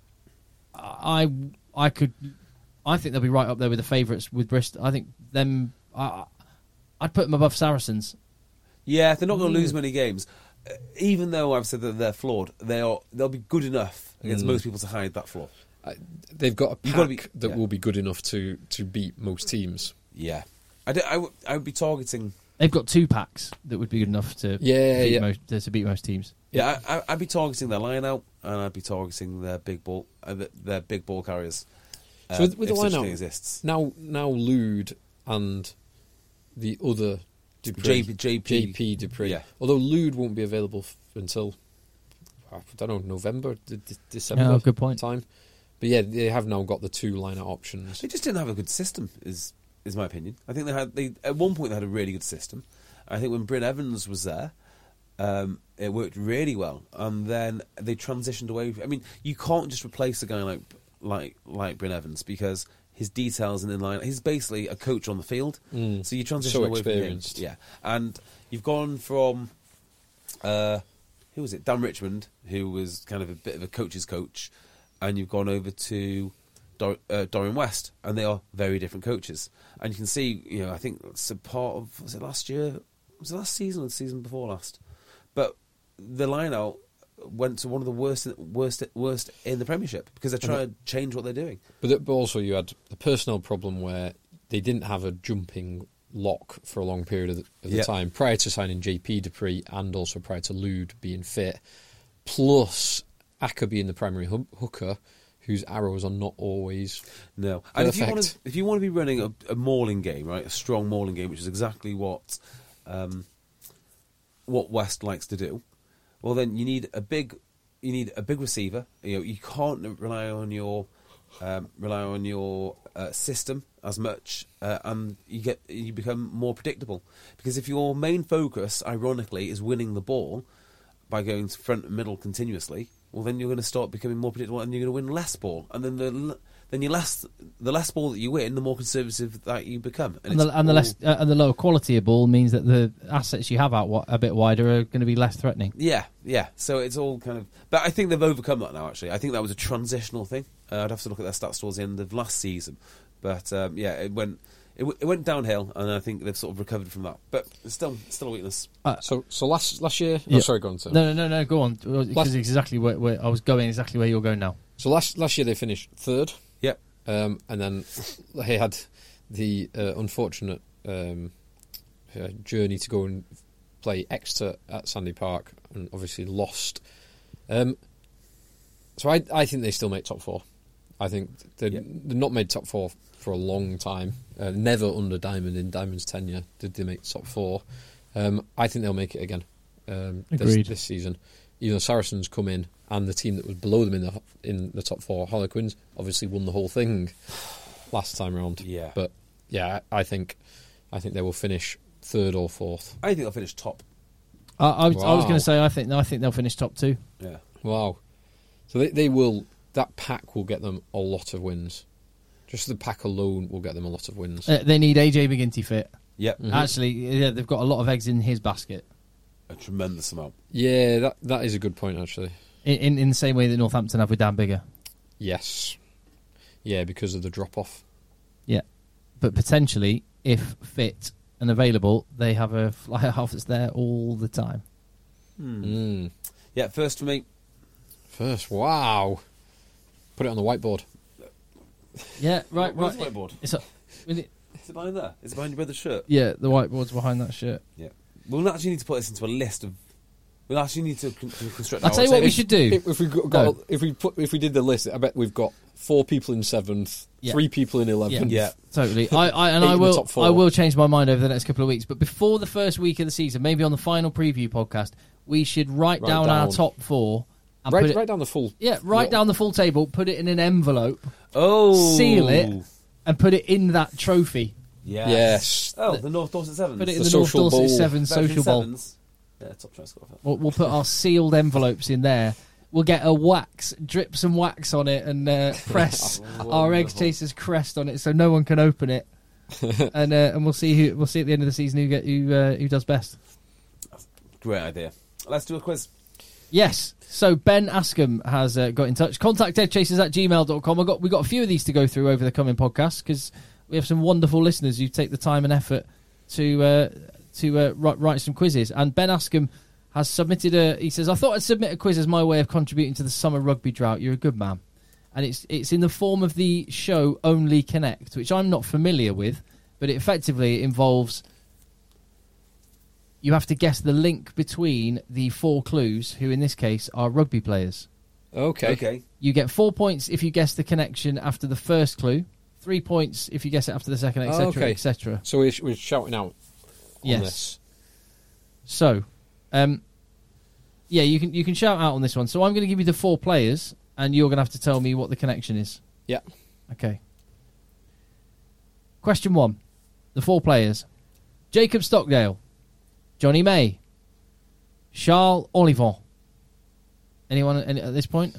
I I could I think they'll be right up there with the favourites with Bristol. I think them. I, I'd put them above Saracens. Yeah, they're not going to lose many games. Uh, even though I've said that they're flawed, they are. They'll be good enough against Mm. most people to hide that flaw. I, they've got a You've pack gotta be- that yeah. will be good enough to, to beat most teams. Yeah, I, d- I, w- I would be targeting. They've got two packs that would be good enough to Yeah, beat yeah. most to, to beat most teams. Yeah, I, I, I'd be targeting their line out, and I'd be targeting their big ball, uh, th- their big ball carriers. Uh, So with, with the if such line a out, thing exists. now now Lude and the other Dupree, J P, J P, J P Dupree. Yeah. Although Lude won't be available f- until I don't know November, d- d- December. Yeah, good point. Time, but yeah, they have now got the two line out options. They just didn't have a good system. Is is my opinion. I think they had. They at one point they had a really good system. I think when Bryn Evans was there, um, it worked really well, and then they transitioned away. I mean, you can't just replace a guy like like like Bryn Evans because his details and in line. He's basically a coach on the field, Mm. so you transition So away experienced. from him. Yeah, and you've gone from uh, who was it? Dan Richmond, who was kind of a bit of a coach's coach, and you've gone over to Dor- uh, Dorian West, and they are very different coaches. And you can see, you know, I think it's a part of was it last year? Was it last season or the season before last? But the line out went to one of the worst, worst, worst in the Premiership because they're trying to change what they're doing. But, th- but also you had the personnel problem where they didn't have a jumping lock for a long period of the, of the Yeah. time prior to signing J P Dupree and also prior to Lude being fit, plus Aka being the primary hoo- hooker, whose arrows are not always No, and if you want perfect. to, if you want to be running a, a mauling game, right, a strong mauling game, which is exactly what um, what West likes to do, well, then you need a big, you need a big receiver. You know, you can't rely on your um, rely on your uh, system as much, uh, and you get you become more predictable. Because if your main focus, ironically, is winning the ball by going to front and middle continuously, well, then you're going to start becoming more predictable, and you're going to win less ball. And then the then you less the less ball that you win, the more conservative that you become. And, the, it's and the all- less uh, and the lower quality of ball means that the assets you have out wa- a bit wider are going to be less threatening. Yeah, yeah. So it's all kind of. But I think they've overcome that now. Actually, I think that was a transitional thing. Uh, I'd have to look at their stats towards the end of last season, but um, yeah, it went it, w- it went downhill, and I think they've sort of recovered from that. But it's still still a weakness. So so last last year. Yeah. Oh, sorry, go on. Sir. No, no, no, no. Go on, because Last- it's exactly where, where I was going. Exactly where you're going now. So last last year they finished third, Yep. um, and then they had the uh, unfortunate um, uh, journey to go and play Exeter at Sandy Park, and obviously lost. Um, so I I think they still make top four. I think they're, Yep. they're not made top four for a long time. Uh, never under Diamond in Diamond's tenure did they make top four. Um, I think they'll make it again um, this, Agreed. this season. You know, Saracens come in, and the team that was below them in the in the top four, Harlequins, obviously won the whole thing last time round. Yeah. But yeah, I think I think they will finish third or fourth. I think they'll finish top. I, I was, I was Wow. going to say I think no, I think they'll finish top two. Yeah. Wow. So they they will that pack will get them a lot of wins. Just the pack alone will get them a lot of wins. Uh, they need A J McGinty fit. Yep. Mhm. Actually, yeah, they've got a lot of eggs in his basket. A tremendous amount. Yeah, that that is a good point actually. In, in in the same way that Northampton have with Dan Bigger. Yes. Yeah, because of the drop off. Yeah, but potentially, if fit and available, they have a fly half that's there all the time. Hmm. Mm. Yeah. First for me. First, wow. Put it on the whiteboard. Yeah, right, Where's right. the whiteboard? It's a, is it- Is it behind there? Is it behind your brother's shirt? yeah, the whiteboard's behind that shirt. Yeah. We'll actually need to put this into a list of. We'll actually need to, con- to construct. I'll our tell you what we table. should do. If, if we got, No. if we put if we did the list, I bet we've got four people in seventh, Yeah. Three people in eleven. Yeah. Totally. I, I and Eight I in the will top four. I will change my mind over the next couple of weeks. But before the first week of the season, maybe on the final preview podcast, we should write, Write down, our down. top four. And Write, put it, write down the full. yeah, write no. down the full table, put it in an envelope, Oh. seal it, and put it in that trophy. Yes. Yes. Oh, the North Dorset Sevens. Put it in The the, North social Dorset bowl. Sevens Veteran social bowl. Sevens. Yeah, top try score. We'll, we'll put our sealed envelopes in there. We'll get a wax, drip some wax on it, and uh, press our Eggs Chasers crest on it, so no one can open it. and uh, and we'll see who we'll see at the end of the season who get who uh, who does best. Great idea. Let's do a quiz. Yes. So Ben Askham has uh, got in touch. Contact eggchasers at gmail dot com. I got we got a few of these to go through over the coming podcasts because we have some wonderful listeners who take the time and effort to uh, to uh, write, write some quizzes. And Ben Askham has submitted a. He says, "I thought I'd submit a quiz as my way of contributing to the summer rugby drought. You're a good man." And it's it's in the form of the show Only Connect, which I'm not familiar with, but it effectively involves. You have to guess the link between the four clues, who in this case are rugby players. Okay. Okay. You get four points if you guess the connection after the first clue, three points if you guess it after the second, et cetera, Okay. et cetera. So we're, we're shouting out. On Yes. This. So, um, yeah, you can you can shout out on this one. So I'm going to give you the four players, and you're going to have to tell me what the connection is. Yeah. Okay. Question one: the four players: Jacob Stockdale, Johnny May, Charles Olivon. Anyone at, at this point?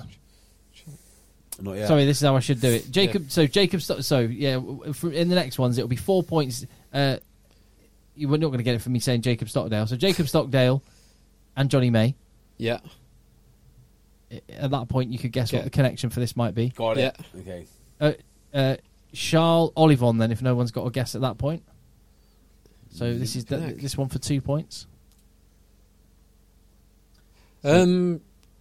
Not yet. Sorry, this is how I should do it. Jacob. So Jacob. Sto- So yeah, w- for- in the next ones, it'll be four points. Uh, you were not going to get it from me saying Jacob Stockdale. So Jacob Stockdale and Johnny May. Yeah. I- At that point, you could guess Okay. what the connection for this might be. Got it. Yeah. Okay. Uh, uh, Charles Olivon. Then, if no one's got a guess at that point. So this is the, Heck. this one for two points. Um.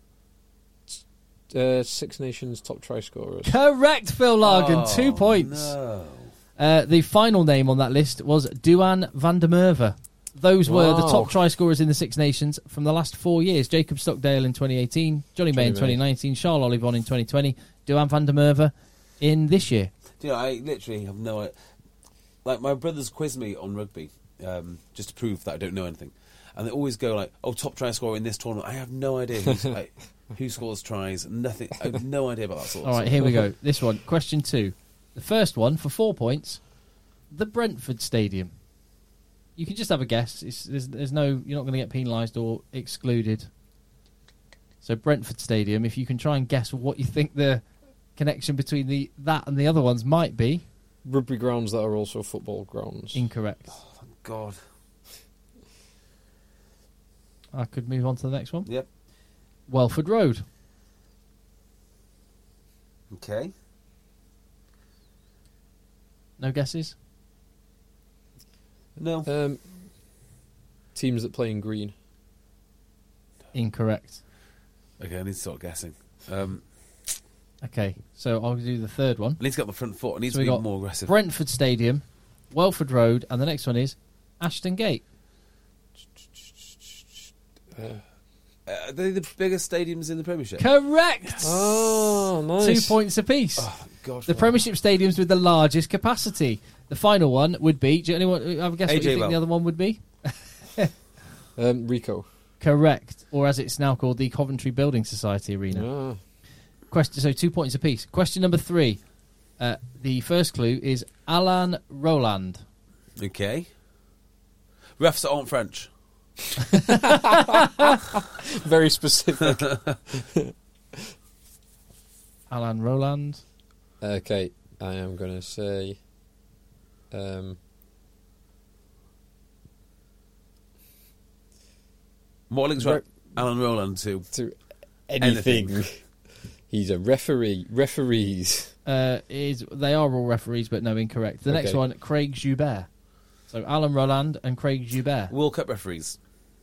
Uh, Six Nations top try scorers. Correct, Phil Largan. Oh, two points. No. Uh, the final name on that list was Duan van der Merwe. Those were the Wow. top try scorers in the Six Nations from the last four years. Jacob Stockdale in twenty eighteen, Johnny, May in Johnny twenty nineteen, Charles Olivon in twenty twenty, Duan van der Merwe in this year. Do you know, I literally have no idea. Like, my brothers quiz me on rugby um, just to prove that I don't know anything. And they always go like, oh, top try scorer in this tournament. I have no idea who's, like, who scores tries. Nothing. I have no idea about that sort of All right, stuff. here we go. This one, question two. The first one, for four points, the Brentford Stadium. You can just have a guess. It's, there's, there's no, you're not going to get penalised or excluded. So Brentford Stadium, if you can try and guess what you think the connection between the that and the other ones might be. Rugby grounds that are also football grounds. Incorrect. God. I could move on to the next one. Yep. Welford Road. Okay. No guesses? No. Um. Teams that play in green. Incorrect. Okay, I need to start guessing. Um, Okay, so I'll do the third one. I need to get my front foot. I need So to we be got more aggressive. Brentford Stadium, Welford Road, and the next one is Ashton Gate. Uh, Uh, are they the biggest stadiums in the Premiership? Correct! oh, nice. Two points apiece. Oh, God. The Premiership stadiums with the largest capacity. The final one would be. Do anyone have a guess what A you J think Bell. the other one would be? Um, Rico. Correct, or as it's now called, the Coventry Building Society Arena. Ah. Question. So two points apiece. Question number three. Uh, the first clue is Alain Roland. Okay. Refs aren't French. Very specific. Alain Roland. Okay, I am going to say. Um, What links Re- right? Alan Rowland to to anything. Anything. He's a referee. Referees. Uh, is they are all referees, but no, incorrect. The next Okay. one, Craig Joubert. So Alain Roland and Craig Joubert. World Cup referees.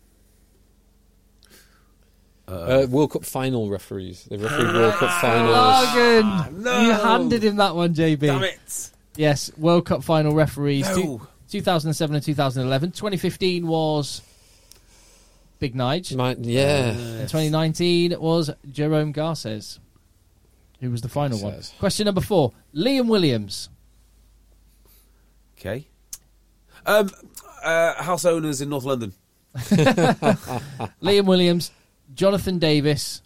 Uh, World Cup final referees. They refereed World Cup finals. Logan, no. you handed him that one, J B. Damn it! Yes, World Cup final referees. No. Two, two thousand seven and two thousand eleven. twenty fifteen was Big Nige. My, yeah. And twenty nineteen was Jerome Garces. who was the final one. Says. Question number four. Liam Williams. Okay. Um, uh, house owners in North London. Liam Williams. Jonathan Davis.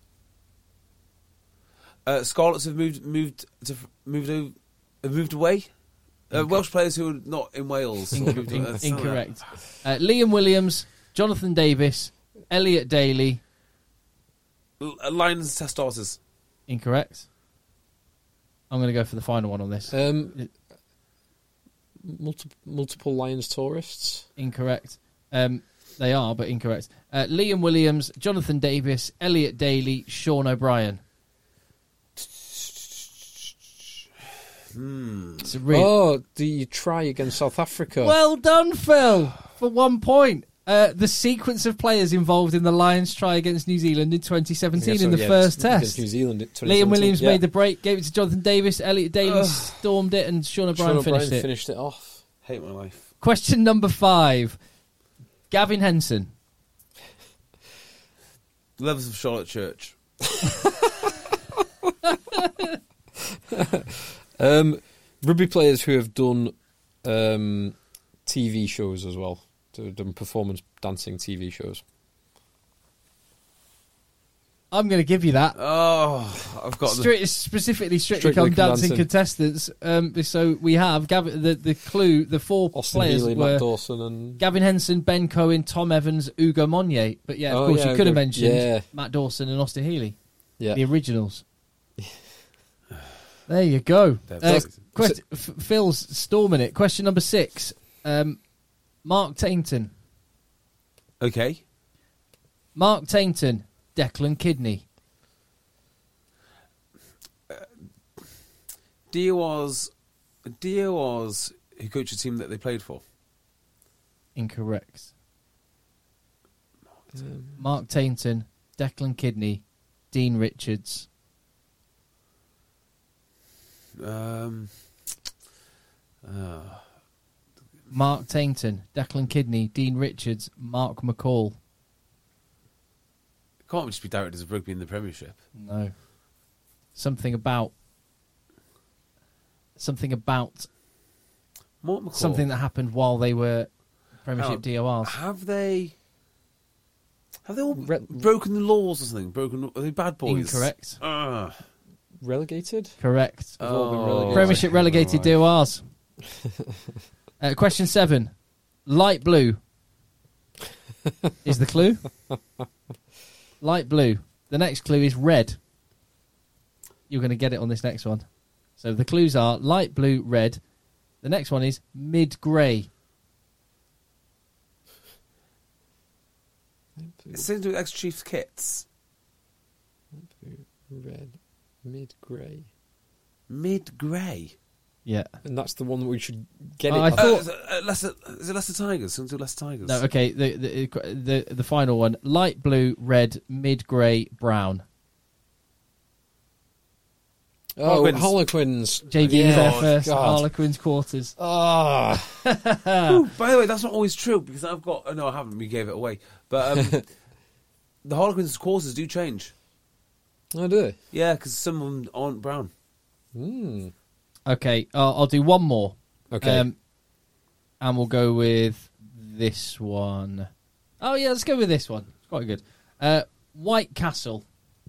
Uh, Scarlets have moved moved to moved o- have moved away. Uh, Welsh players who are not in Wales. In- moved- in- uh, incorrect. Uh, Liam Williams. Jonathan Davis. Elliot Daly. L- uh, Lions test starters. Incorrect. I'm going to go for the final one on this. Um, multiple, multiple Lions tourists. Incorrect. Um, they are, but incorrect. Uh, Liam Williams, Jonathan Davis, Elliot Daly, Sean O'Brien. Hmm. It's a real... Oh, do you try against South Africa? Well done, Phil, for one point. Uh, the sequence of players involved in the Lions try against New Zealand in twenty seventeen Yeah, so, in the yeah, first against test. New Zealand. in twenty Liam seventeen. Williams Yeah. made the break, gave it to Jonathan Davis, Elliot Daly Ugh. stormed it, and Sean O'Brien Sean O'Brien finished it. finished it off. Hate my life. Question number five. Gavin Henson. Levels of Charlotte Church. Um, rugby players who have done um, T V shows as well. So have done performance dancing T V shows. I'm going to give you that. Oh, I've got the... Stri- specifically, Strictly, Strictly Come Come Dancing Dancing. contestants. Um, so we have Gavin, the the clue. The four Austin players Healy, were Matt Dawson, and Gavin Henson, Ben Cohen, Tom Evans, Ugo Monye. But yeah, of Oh, course, yeah, you could have good. mentioned Yeah. Matt Dawson and Austin Healy, yeah. the originals. There you go. They're Uh, so- quest- F- Phil's storming it. Question number six. Um, Mark Tainton. Okay. Mark Tainton, Declan Kidney. Diawaz, Diawaz, who coached the team that they played for. Incorrect. Um, Mark Tainton, Declan Kidney, Dean Richards. Um, uh, Mark Tainton, Declan Kidney, Dean Richards, Mark McCall. can't just be directors of rugby in the Premiership. No. Something about. Something about Mark McCall. something that happened while they were Premiership Hang on. D O Rs. Have they? Have they all Re- broken the laws or something? Broken? Are they bad boys? Incorrect. Ah. relegated? Correct. They've all been Oh. relegated. Premiership relegated right. D O Rs. uh, question seven. Light blue is the clue. Light blue. The next clue is red. You're going to get it on this next one. So the clues are light blue, red. The next one is mid-grey. It's something to do with ex-Chiefs kits. Red, mid grey, Mid-grey. Yeah. and that's the one that we should get Oh, it. I thought- Uh, is, it, uh, Leicester, is it Leicester Tigers? Something to do with Leicester Tigers. No, okay. The the the, the final one: light blue, red, mid-grey, brown. oh, Harlequins. Harlequins. J B was Yeah. there Oh, first. God. Harlequins quarters. Ah, Ooh, by the way, that's not always true because I've got. Oh, no, I haven't. We gave it away. But um, the Harlequins' courses do change. I do. Yeah, because some of them aren't brown. Hmm. Okay, I'll, I'll do one more. Okay. Um, and we'll go with this one. Oh, yeah, let's go with this one. It's quite good. Uh, White Castle.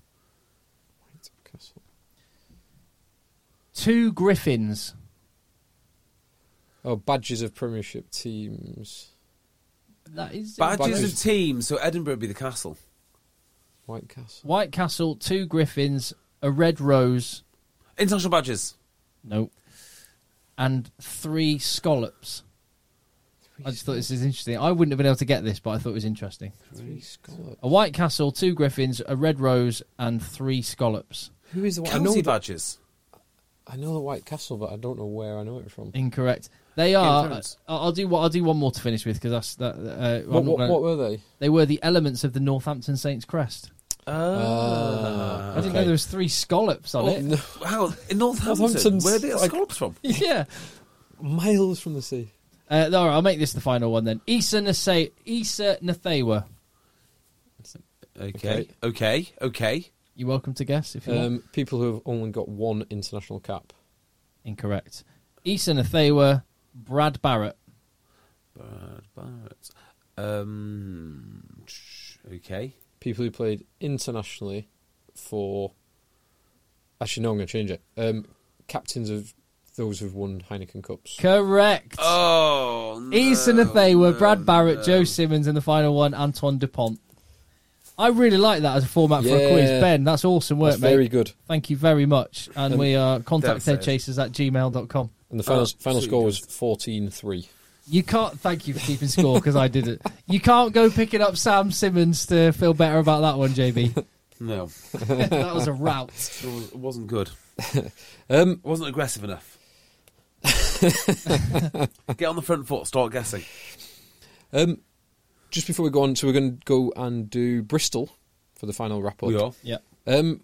Two Griffins. Oh, badges of Premiership teams. That is Badges, Badges. of teams, so Edinburgh would be the castle. White Castle. White Castle, two Griffins, a red rose. International badges. Nope. And three scallops. I just thought this is interesting. I wouldn't have been able to get this, but I thought it was interesting. Three scallops. A White Castle, two Griffins, a red rose, and three scallops. Who is the one? I know, County the, badges. I know the White Castle, but I don't know where I know it from. Incorrect. They Game of are. Thrones. I'll I'll do. I'll do one more to finish with because that's that. Uh, I'm What, not what, gonna- what were they? They were the elements of the Northampton Saints crest. Ah. I didn't know Okay. there was three scallops on Oh, it. No, How in Northampton? Northampton's Where are the like- scallops from? Yeah. miles from the sea. Uh, all right, I'll make this the final one then. Isa Nase- Isa Nathewa. Okay, okay, okay. You're welcome to guess if you want. Um, people who have only got one international cap. Incorrect. Eason Athewa, Brad Barrett. Brad Barrett. Um, okay. People who played internationally for... Actually, no, I'm going to change it. Um, captains of those who've won Heineken Cups. Correct. Oh, no. Eason Athewa, no, Brad Barrett, no. Joe Simmons, and the final one, Antoine Dupont. I really like that as a format for a Yeah. quiz. Ben, that's awesome work, That's mate. very good. Thank you very much. And Um, we are contact devastated. headchasers at gmail dot com. And the final, Oh, final sweet score was goodness. fourteen three. You can't. Thank you for keeping score because I did it. You can't go picking up Sam Simmons to feel better about that one, J B. No, That was a rout. it was- it wasn't good. Um, It wasn't aggressive enough. Get on the front foot, start guessing. um, just before we go on, so we're going to go and do Bristol for the final wrap-up. We are. Yeah, Um,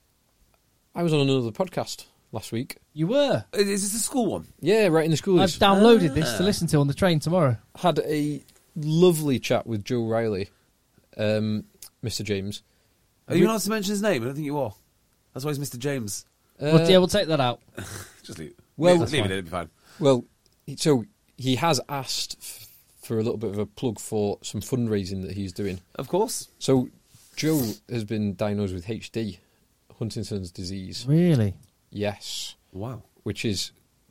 I was on another podcast last week. you were. Is this a school one? Yeah, right in the I've schools. downloaded this Ah. to listen to on the train tomorrow. Had a lovely chat with Joe Riley, um, Mister James. Are you not allowed to mention his name? I don't think you are. That's why he's Mister James. Uh, well, yeah, we'll take that out. Just leave, Well, leave, that's leave it fine. in, it'll be fine. Well, he- so he has asked f- for a little bit of a plug for some fundraising that he's doing. Of course. So Joe has been diagnosed with H D, Huntington's disease. Really? Yes, Wow. which is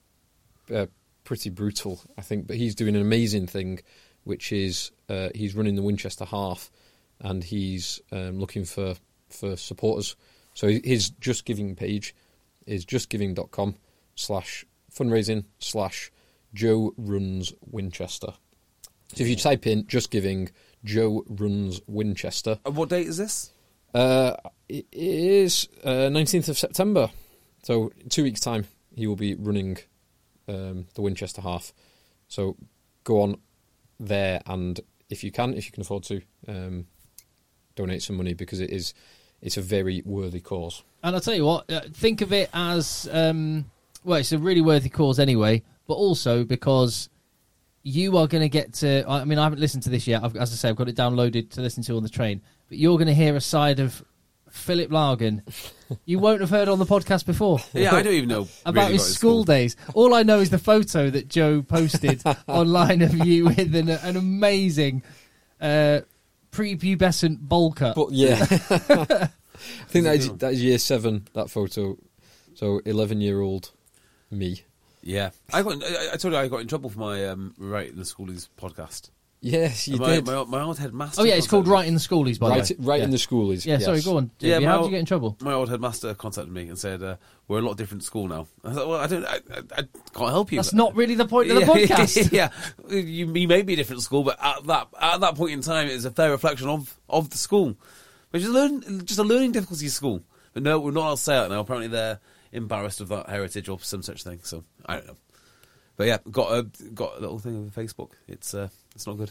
uh, pretty brutal, I think. But he's doing an amazing thing, which is uh, he's running the Winchester Half, and he's um, looking for, for supporters. So his Just Giving page is justgiving.com slash fundraising slash Joe Runs Winchester. So if you type in Just Giving, Joe Runs Winchester, And what date is this? uh, it is uh, nineteenth of September. So in two weeks' time, he will be running um, the Winchester Half. So go on there, and if you can, if you can afford to, um, donate some money, because it is it's a very worthy cause. And I'll tell you what, uh, think of it as, um, well, it's a really worthy cause anyway, but also because you are going to get to, I mean, I haven't listened to this yet. I've, as I say, I've got it downloaded to listen to on the train, but you're going to hear a side of Philip Largan you won't have heard on the podcast before. Yeah, I don't even know About really his what it's school called. days. All I know is the photo that Joe posted online of you with an, an amazing uh, prepubescent bowl cut. But yeah, I think that is, that is year seven, that photo. So eleven-year-old me. Yeah, I got. I, I told you I got in trouble for my um, Right in the Schoolies podcast. Yes, you my, did. My, my old headmaster. Oh yeah, it's called contacted me. Right in the Schoolies, by the right, way. right yeah. in the schoolies. Yeah, yes. sorry, go on. Yeah, Yeah, my how did old- you get in trouble? My old headmaster contacted me and said, uh, "We're a lot different school now." I thought, "Well, I don't. I, I, I can't help you." That's not really the point of the yeah, podcast. yeah, you, you may be a different school, but at that at that point in time, it's a fair reflection of, of the school, which is a learn, just a learning difficulty school. But no, we're not allowed to say that now. Apparently, they're embarrassed of that heritage or some such thing. So I don't know. But yeah, got a got a little thing on Facebook. It's uh, it's not good.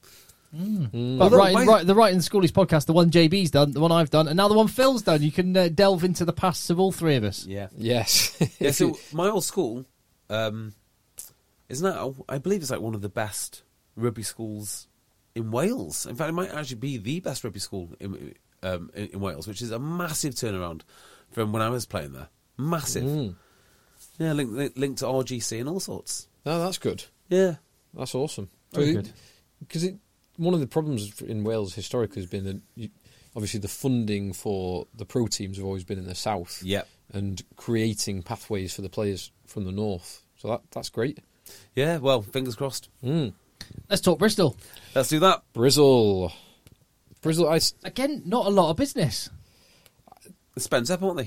Mm. But Although right, my- right, the Right in the Schoolies podcast, the one J B's done, the one I've done, and now the one Phil's done. You can uh, delve into the pasts of all three of us. Yeah, Yes. yeah. So my old school um, is now, I believe, it's like one of the best rugby schools in Wales. In fact, it might actually be the best rugby school in um, in, in Wales, which is a massive turnaround from when I was playing there. Massive. Mm. Yeah, linked link, linked to R G C and all sorts. No, that's good. Yeah. That's awesome. Very good. Because it, one of the problems in Wales historically has been that you, obviously the funding for the pro teams have always been in the south. Yep. And creating pathways for the players from the north. So that that's great. Yeah, well, fingers crossed. Mm. Let's talk Bristol. Let's do that. Brizzle. Brizzle, I, s- Again, not a lot of business. Spence up, aren't they?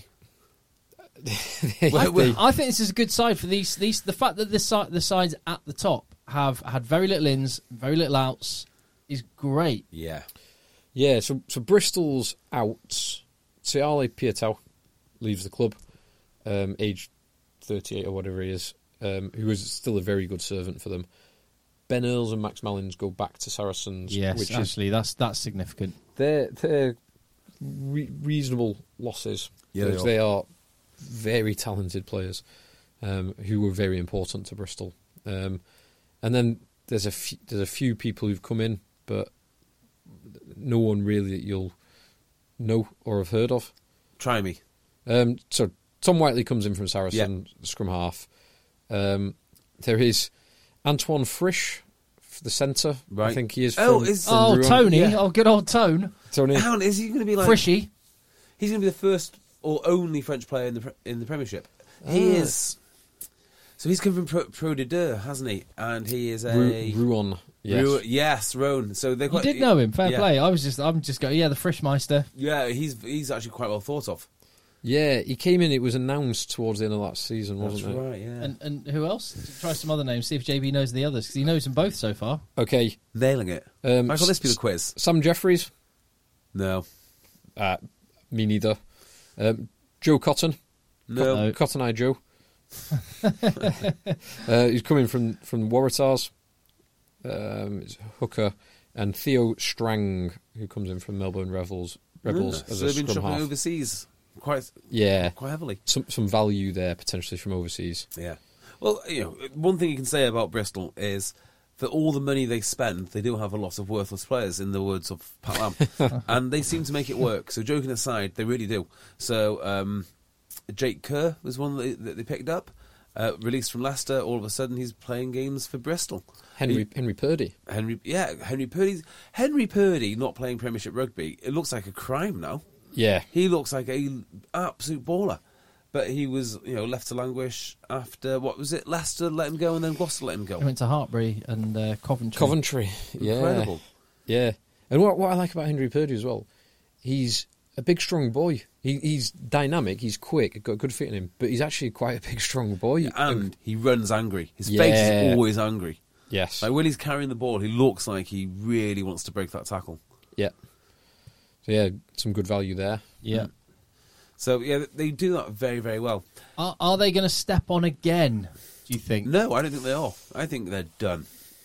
they- I, they- I think this is a good side for these. These the fact that the side, the sides at the top have had very little ins, very little outs, is great. Yeah. yeah, so so Bristol's out. Seale Pietau leaves the club, um, age thirty-eight or whatever he is, um, who is still a very good servant for them. Ben Earls and Max Mallins go back to Saracens, Yes, which is actually, that's that's significant. they're they're re- reasonable losses. Yeah, they because are. they are very talented players um, who were very important to Bristol. Um, and then there's a few, there's a few people who've come in, but no one really that you'll know or have heard of. Try me. Um, so Tom Whiteley comes in from Saracen, Yeah. scrum half. Um, there is Antoine Frisch, the centre. Right. I think he is. Oh, from, is- from Oh, Rouen. Tony. Yeah. Oh, good old Tone. Tony. Hang on, is he going to be like... Frishy. He's going to be the first or only French player in the pre- in the Premiership. He Ah. is... So he's come from Pro, Pro de Deux, hasn't he? And he is a... Ru- Rouen. Yes. Ru- yes, Roan. So they're You quite... did know him. Fair yeah. play. I was just, I'm just going, yeah, the Frischmeister. Yeah, he's he's actually quite well thought of. Yeah, he came in. It was announced towards the end of that season, That's wasn't it? right, yeah. And and who else? Try some other names. See if J B knows the others, because he knows them both so far. Okay. Nailing it. Um, Michael, this be the S- quiz. Sam Jeffries. No. Uh, me neither. Um, Joe Cotton. No. No. Cotton Eye Joe. uh, he's coming from from Waratahs. Um, it's Hooker and Theo Strang, who comes in from Melbourne Rebels. Rebels Yeah. as So a they've been scrum shopping half. overseas quite Yeah, quite heavily. some some value there potentially from overseas. Yeah. Well, you know, one thing you can say about Bristol is for all the money they spend, they do have a lot of worthless players, in the words of Pat Lam. And they seem to make it work. So joking aside, they really do. So um, Jake Kerr was one that they, that they picked up, uh, released from Leicester. All of a sudden, he's playing games for Bristol. Henry He- Henry Purdy. Henry, yeah, Henry Purdy. Henry Purdy not playing Premiership rugby. It looks like a crime now. Yeah, He looks like a absolute baller. But he was, you know, left to languish after, what was it, Leicester let him go and then Gloucester let him go. He went to Hartbury and uh, Coventry. Coventry. Yeah, Incredible. yeah. And what what I like about Henry Purdy as well, he's a big, strong boy. He, he's dynamic. He's quick. Got a good fit in him. But he's actually quite a big, strong boy. And he runs angry. His Yeah. face is always angry. Yes. Like when he's carrying the ball, he looks like he really wants to break that tackle. Yeah. So yeah, some good value there. Yeah. So, yeah, they do that very, very well. Are, are they going to step on again, do you think? No, I don't think they are. I think they're done.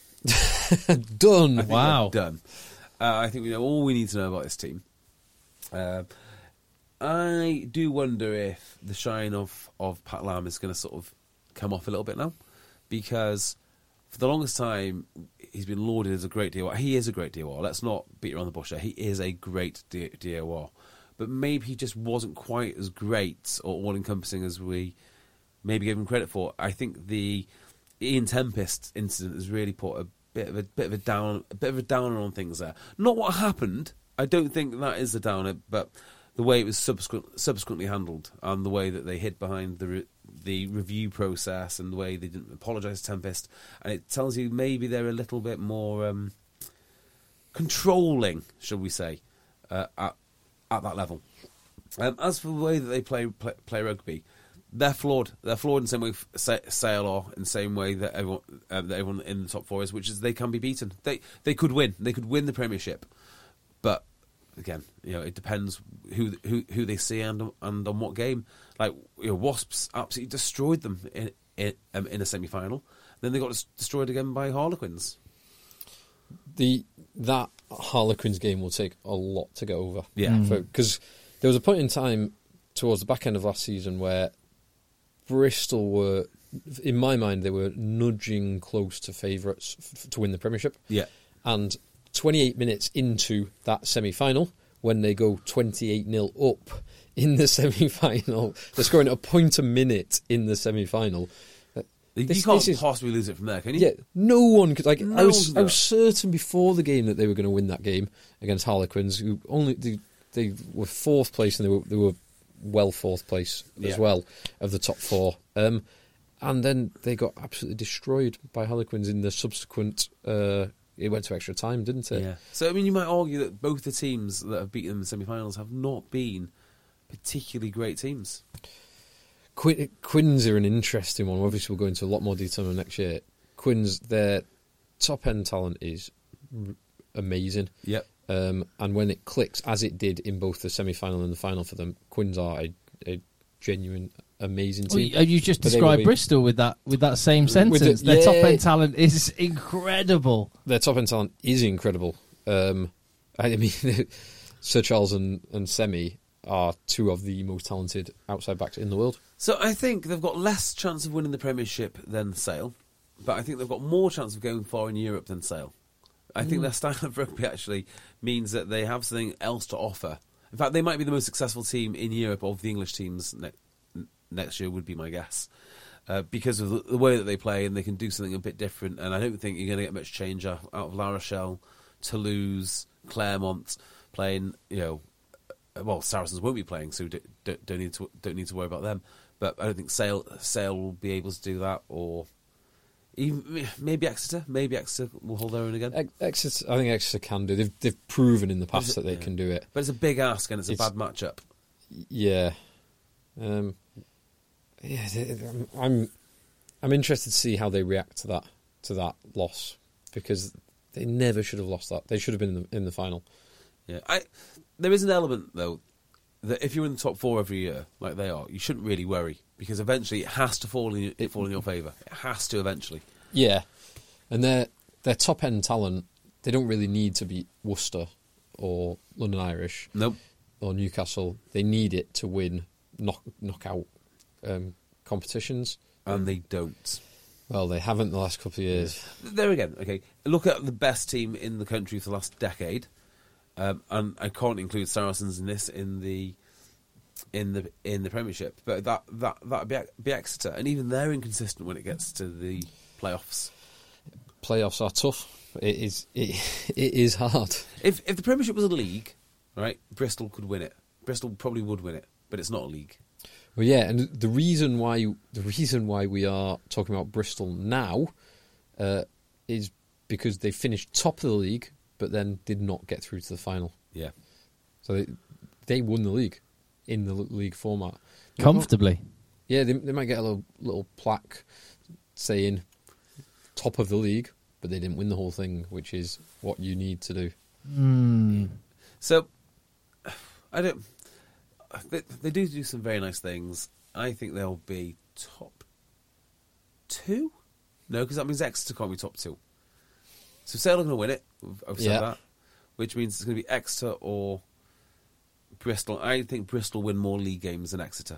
Done. I think Wow. they're done. Uh, I think we know all we need to know about this team. Uh, I do wonder if the shine of, of Pat Lam is going to sort of come off a little bit now, because for the longest time he's been lauded as a great D O R. He is a great D O R. Let's not beat around the bush there. He is a great D- DOR. But maybe he just wasn't quite as great or all-encompassing as we maybe gave him credit for. I think the Ian Tempest incident has really put a bit of a bit of a down, a bit of a downer on things there. Not what happened. I don't think that is the downer, but the way it was subsequent, subsequently handled and the way that they hid behind the re, the review process and the way they didn't apologise to Tempest, and it tells you maybe they're a little bit more um, controlling, shall we say, uh, at at that level. Um, as for the way that they play play, play rugby, they're flawed. They're flawed in the same way Sa- Sale are, in the same way that everyone um, that everyone in the top four is, which is they can be beaten. They they could win. They could win the Premiership, but again, you know, it depends who who who they see and and on what game. Like, you know, Wasps absolutely destroyed them in in, um, in a semi final. Then they got des- destroyed again by Harlequins. The that Harlequins game will take a lot to get over. Yeah. Because there was a point in time towards the back end of last season where Bristol were, in my mind, they were nudging close to favourites f- to win the Premiership. Yeah. And twenty-eight minutes into that semi-final, when they go twenty-eight nil up in the semi-final, they're scoring a point a minute in the semi-final. You This- can't this is- possibly lose it from there, can you? Yeah, no one could. Like, I No was, one's I was certain before the game that they were going to win that game against Harlequins, who only they, they were fourth place, and they were they were well fourth place Yeah. as well of the top four. Um, and then they got absolutely destroyed by Harlequins in the subsequent. Uh, it went to extra time, didn't it? Yeah. So, I mean, you might argue that both the teams that have beaten them in the semi-finals have not been particularly great teams. Quin- Quins are an interesting one. Obviously, we'll go into a lot more detail on next year. Quins, their top end talent is r- amazing. Yep. Um, and when it clicks, as it did in both the semi-final and the final for them, Quins are a, a genuine, amazing Well, team. you- you just But they will described be- Bristol with that with that same sentence. With the- Their yeah. top end talent is incredible. Their top end talent is incredible. Um, I mean, Sir Charles and, and Semi are two of the most talented outside backs in the world. So I think they've got less chance of winning the Premiership than Sale, but I think they've got more chance of going far in Europe than Sale. I think their style of rugby actually means that they have something else to offer In fact, they might be the most successful team in Europe of the English teams ne- next year, would be my guess. Uh, because of the, the way that they play, and they can do something a bit different. And I don't think you're going to get much change out, out of La Rochelle, Toulouse, Clermont playing. You know, well, Saracens won't be playing, so don't, don't, don't need to don't need to worry about them. But I don't think Sale Sale will be able to do that, or even maybe Exeter. Maybe Exeter will hold their own again. Ex- Exeter, I think Exeter can do. They've they've proven in the past It's- that they yeah. can do it. But it's a big ask, and it's a It's- bad matchup. Yeah, um, yeah. they- they- I'm, I'm I'm interested to see how they react to that to that loss, because they never should have lost that. They should have been in the, in the final. Yeah, I. There is an element though that if you're in the top four every year, like they are, you shouldn't really worry, because eventually it has to fall in it fall in your favour. It has to eventually. Yeah, and their their top end talent, they don't really need to beat Worcester or London Irish Nope. or Newcastle. They need it to win knock knockout um, competitions. And they don't. Well, they haven't the last couple of years. There again, okay. Look at the best team in the country for the last decade, um, and I can't include Saracens in this in the in the in the Premiership, but that that that'd be, be Exeter, and even they're inconsistent when it gets to the playoffs. Playoffs are tough. It is it, it is hard. If if the Premiership was a league, right, Bristol could win it. Bristol probably would win it, but it's not a league. Well, yeah, and the reason why the reason why we are talking about Bristol now uh, is because they finished top of the league, but then did not get through to the final. Yeah. So they, they won the league in the league format Comfortably. Yeah, they they might get a little little plaque saying top of the league, but they didn't win the whole thing, which is what you need to do. Mm. So I don't. They, they do do some very nice things. I think they'll be top two. No, because that means Exeter can't be top two. So Sale are going to win it. I've said Yeah. that, which means it's going to be Exeter or Bristol. I think Bristol win more league games than Exeter.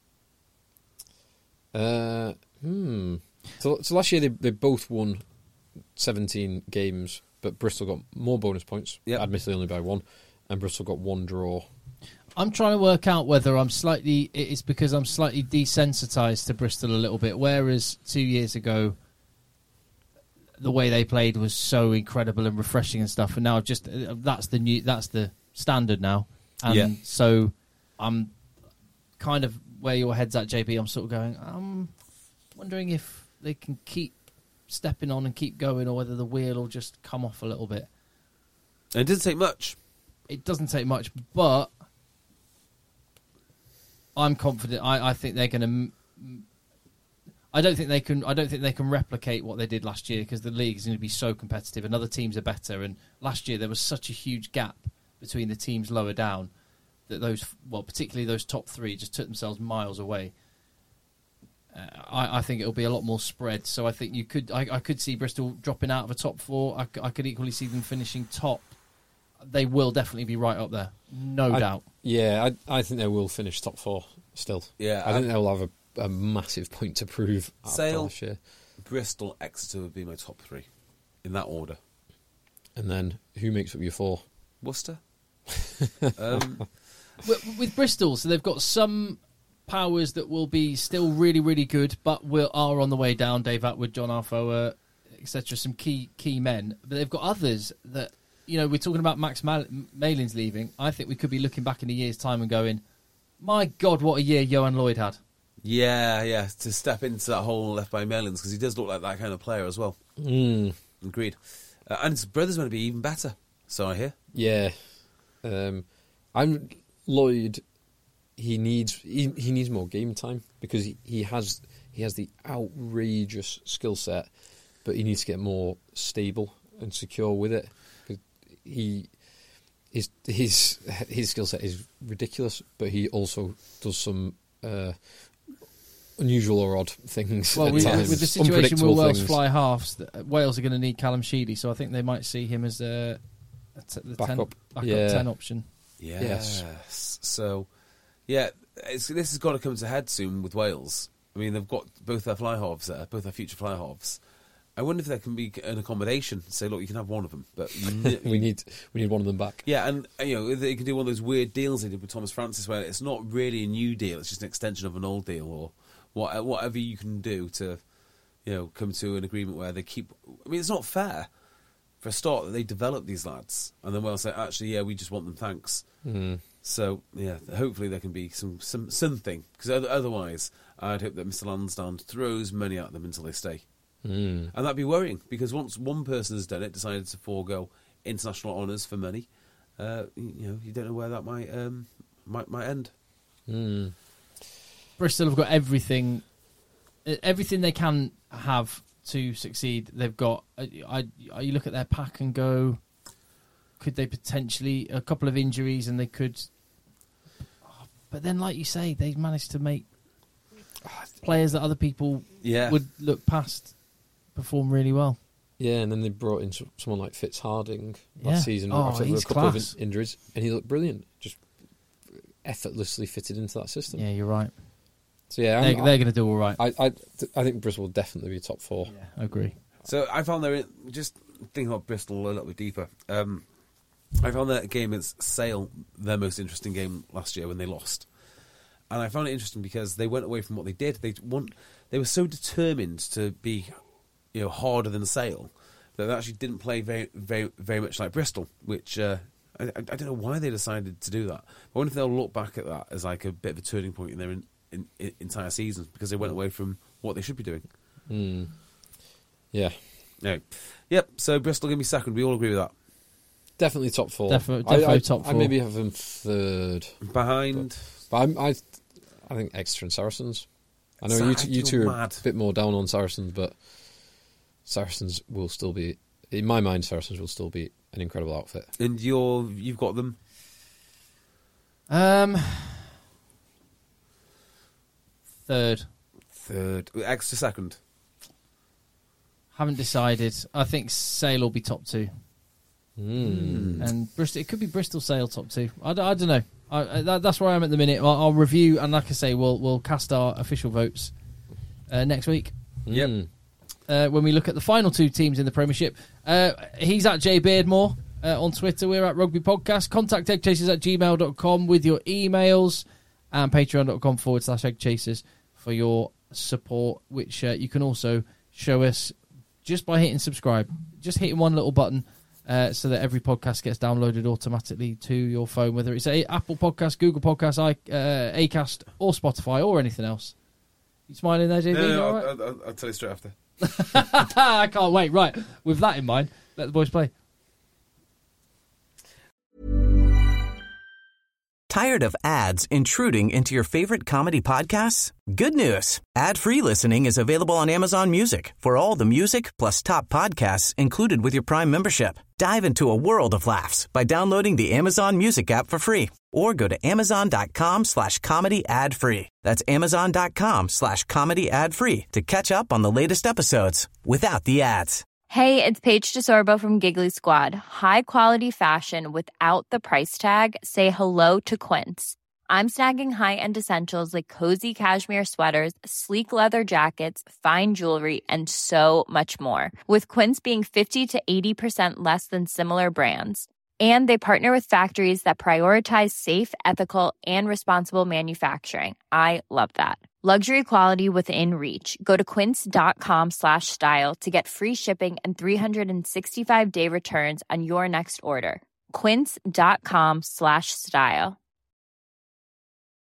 Uh, hmm. So, so last year they they both won seventeen games, but Bristol got more bonus points, Yep. admittedly only by one, and Bristol got one draw. I'm trying to work out whether I'm slightly. It's because I'm slightly desensitized to Bristol a little bit. Whereas two years ago, the way they played was so incredible and refreshing and stuff. And now I've just that's the new that's the standard now. And Yeah. so I'm kind of where your head's at, J P. I'm sort of going. I'm wondering if they can keep stepping on and keep going, or whether the wheel will just come off a little bit. And it didn't take much. It doesn't take much, but I'm confident. I, I think they're going to. I don't think they can. I don't think they can replicate what they did last year, because the league is going to be so competitive and other teams are better. And last year there was such a huge gap between the teams lower down that those, well, particularly those top three, just took themselves miles away. Uh, I, I think it'll be a lot more spread. So I think you could. I, I could see Bristol dropping out of a top four. I, c- I could equally see them finishing top. They will definitely be right up there, no I- doubt. Yeah, I I think they will finish top four still. Yeah, I think I- they'll have a, a massive point to prove after Sale. last year. Bristol, Exeter would be my top three in that order. And then who makes up your four? Worcester. um, with, with Bristol, so they've got some powers that will be still really, really good, but will are on the way down. Dave Atwood, John Arfoa, et cetera. Some key key men, but they've got others that, you know, we're talking about Max Mal- Malin's leaving. I think we could be looking back in a year's time and going, my God, what a year Johan Lloyd had. yeah, yeah, to step into that hole left by Mellons, because he does look like that kind of player as well. Mm, Agreed. Uh, and his brother's going to be even better. So I hear. yeah, um, I'm Lloyd. He needs he, he needs more game time, because he, he has he has the outrageous skill set, but he needs to get more stable and secure with it. 'Cause he his his his skill set is ridiculous, but he also does some uh, unusual or odd things. Well, at with, times. with the situation Unpredictable where Wales things. fly halves, th- Wales are going to need Callum Sheedy, so I think they might see him as a, a t- the Backup. ten, backup Yeah. ten option. Yes. So, yeah, it's, this has got to come to head soon with Wales. I mean, they've got both their fly halves there, both their future fly halves. I wonder if there can be an accommodation. Say, look, you can have one of them, but you, we need we need one of them back. Yeah, and you know they can do one of those weird deals they did with Thomas Francis, where it's not really a new deal; it's just an extension of an old deal, or what, whatever you can do to, you know, come to an agreement where they keep. I mean, it's not fair for a start that they develop these lads, and then we'll say, actually, yeah, we just want them, thanks. Mm. So yeah, hopefully there can be some, some something, because otherwise, I'd hope that Mister Lansdowne throws money at them until they stay. Mm. And that'd be worrying, because once one person has done it, decided to forego international honours for money, uh, you know, you don't know where that might um, might, might end. Mm. Bristol have got everything, everything they can have to succeed. They've got. I, I you look at their pack and go, could they potentially a couple of injuries and they could. But then, like you say, they've managed to make players that other people Yeah. would look past perform really well. Yeah, and then they brought in someone like Fitz Harding last Yeah. season Oh, after a he's couple class. of in- injuries, and he looked brilliant. Just effortlessly fitted into that system. Yeah, you're right. So yeah, They're, I'm- they're going to do all right. I, I I think Bristol will definitely be top four. Yeah, I agree. So I found there, just thinking about Bristol a little bit deeper, um, I found that game against Sale their most interesting game last year when they lost. And I found it interesting because they went away from what they did. They want, they were so determined to be, you know, harder than Sale that they actually didn't play very, very, very much like Bristol. Which uh, I, I don't know why they decided to do that. I wonder if they'll look back at that as like a bit of a turning point in their in, in, in entire season, because they went away from what they should be doing. Mm. Yeah, No, yep. So Bristol give me second. We all agree with that. definitely top four. Defi- I- definitely I, top I four. maybe have them third, Behind. but I'm, I I think Exeter and Saracens. I know you, Sa- t- you you're two are mad. a bit more down on Saracens, but Saracens will still be, in my mind, Saracens will still be an incredible outfit. And you're, you've got them. Um, third. Third. Extra second. Haven't decided. I think Sale will be top two. Mm. And Bristol, it could be Bristol Sale top two. I, d- I don't know. I, I, that, that's where I am at the minute. I'll, I'll review, and like I say, we'll we'll cast our official votes uh, next week. Yep. Mm. Uh, when we look at the final two teams in the Premiership. Uh, he's at J Beardmore uh, on Twitter. We're at Rugby Podcast. Contact eggchasers at gmail dot com with your emails, and patreon.com forward slash eggchasers for your support, which uh, you can also show us just by hitting subscribe. Just hitting one little button uh, so that every podcast gets downloaded automatically to your phone, whether it's a Apple Podcast, Google Podcast, I, uh, Acast, or Spotify, or anything else. You smiling there, J B? No, You no, all I'll, right? I'll, I'll tell you straight after. I can't wait. Right, with that in mind, let the boys play. Tired of ads intruding into your favorite comedy podcasts? Good news. Ad-free listening is available on Amazon Music for all the music plus top podcasts included with your Prime membership. Dive into a world of laughs by downloading the Amazon Music app for free or go to amazon.com slash comedy ad free. That's amazon.com slash comedy ad free to catch up on the latest episodes without the ads. Hey, it's Paige DeSorbo from Giggly Squad. High quality fashion without the price tag. Say hello to Quince. I'm snagging high-end essentials like cozy cashmere sweaters, sleek leather jackets, fine jewelry, and so much more. With Quince being fifty to eighty percent less than similar brands. And they partner with factories that prioritize safe, ethical, and responsible manufacturing. I love that. Luxury quality within reach. Go to quince.com slash style to get free shipping and three sixty-five day returns on your next order. Quince.com slash style.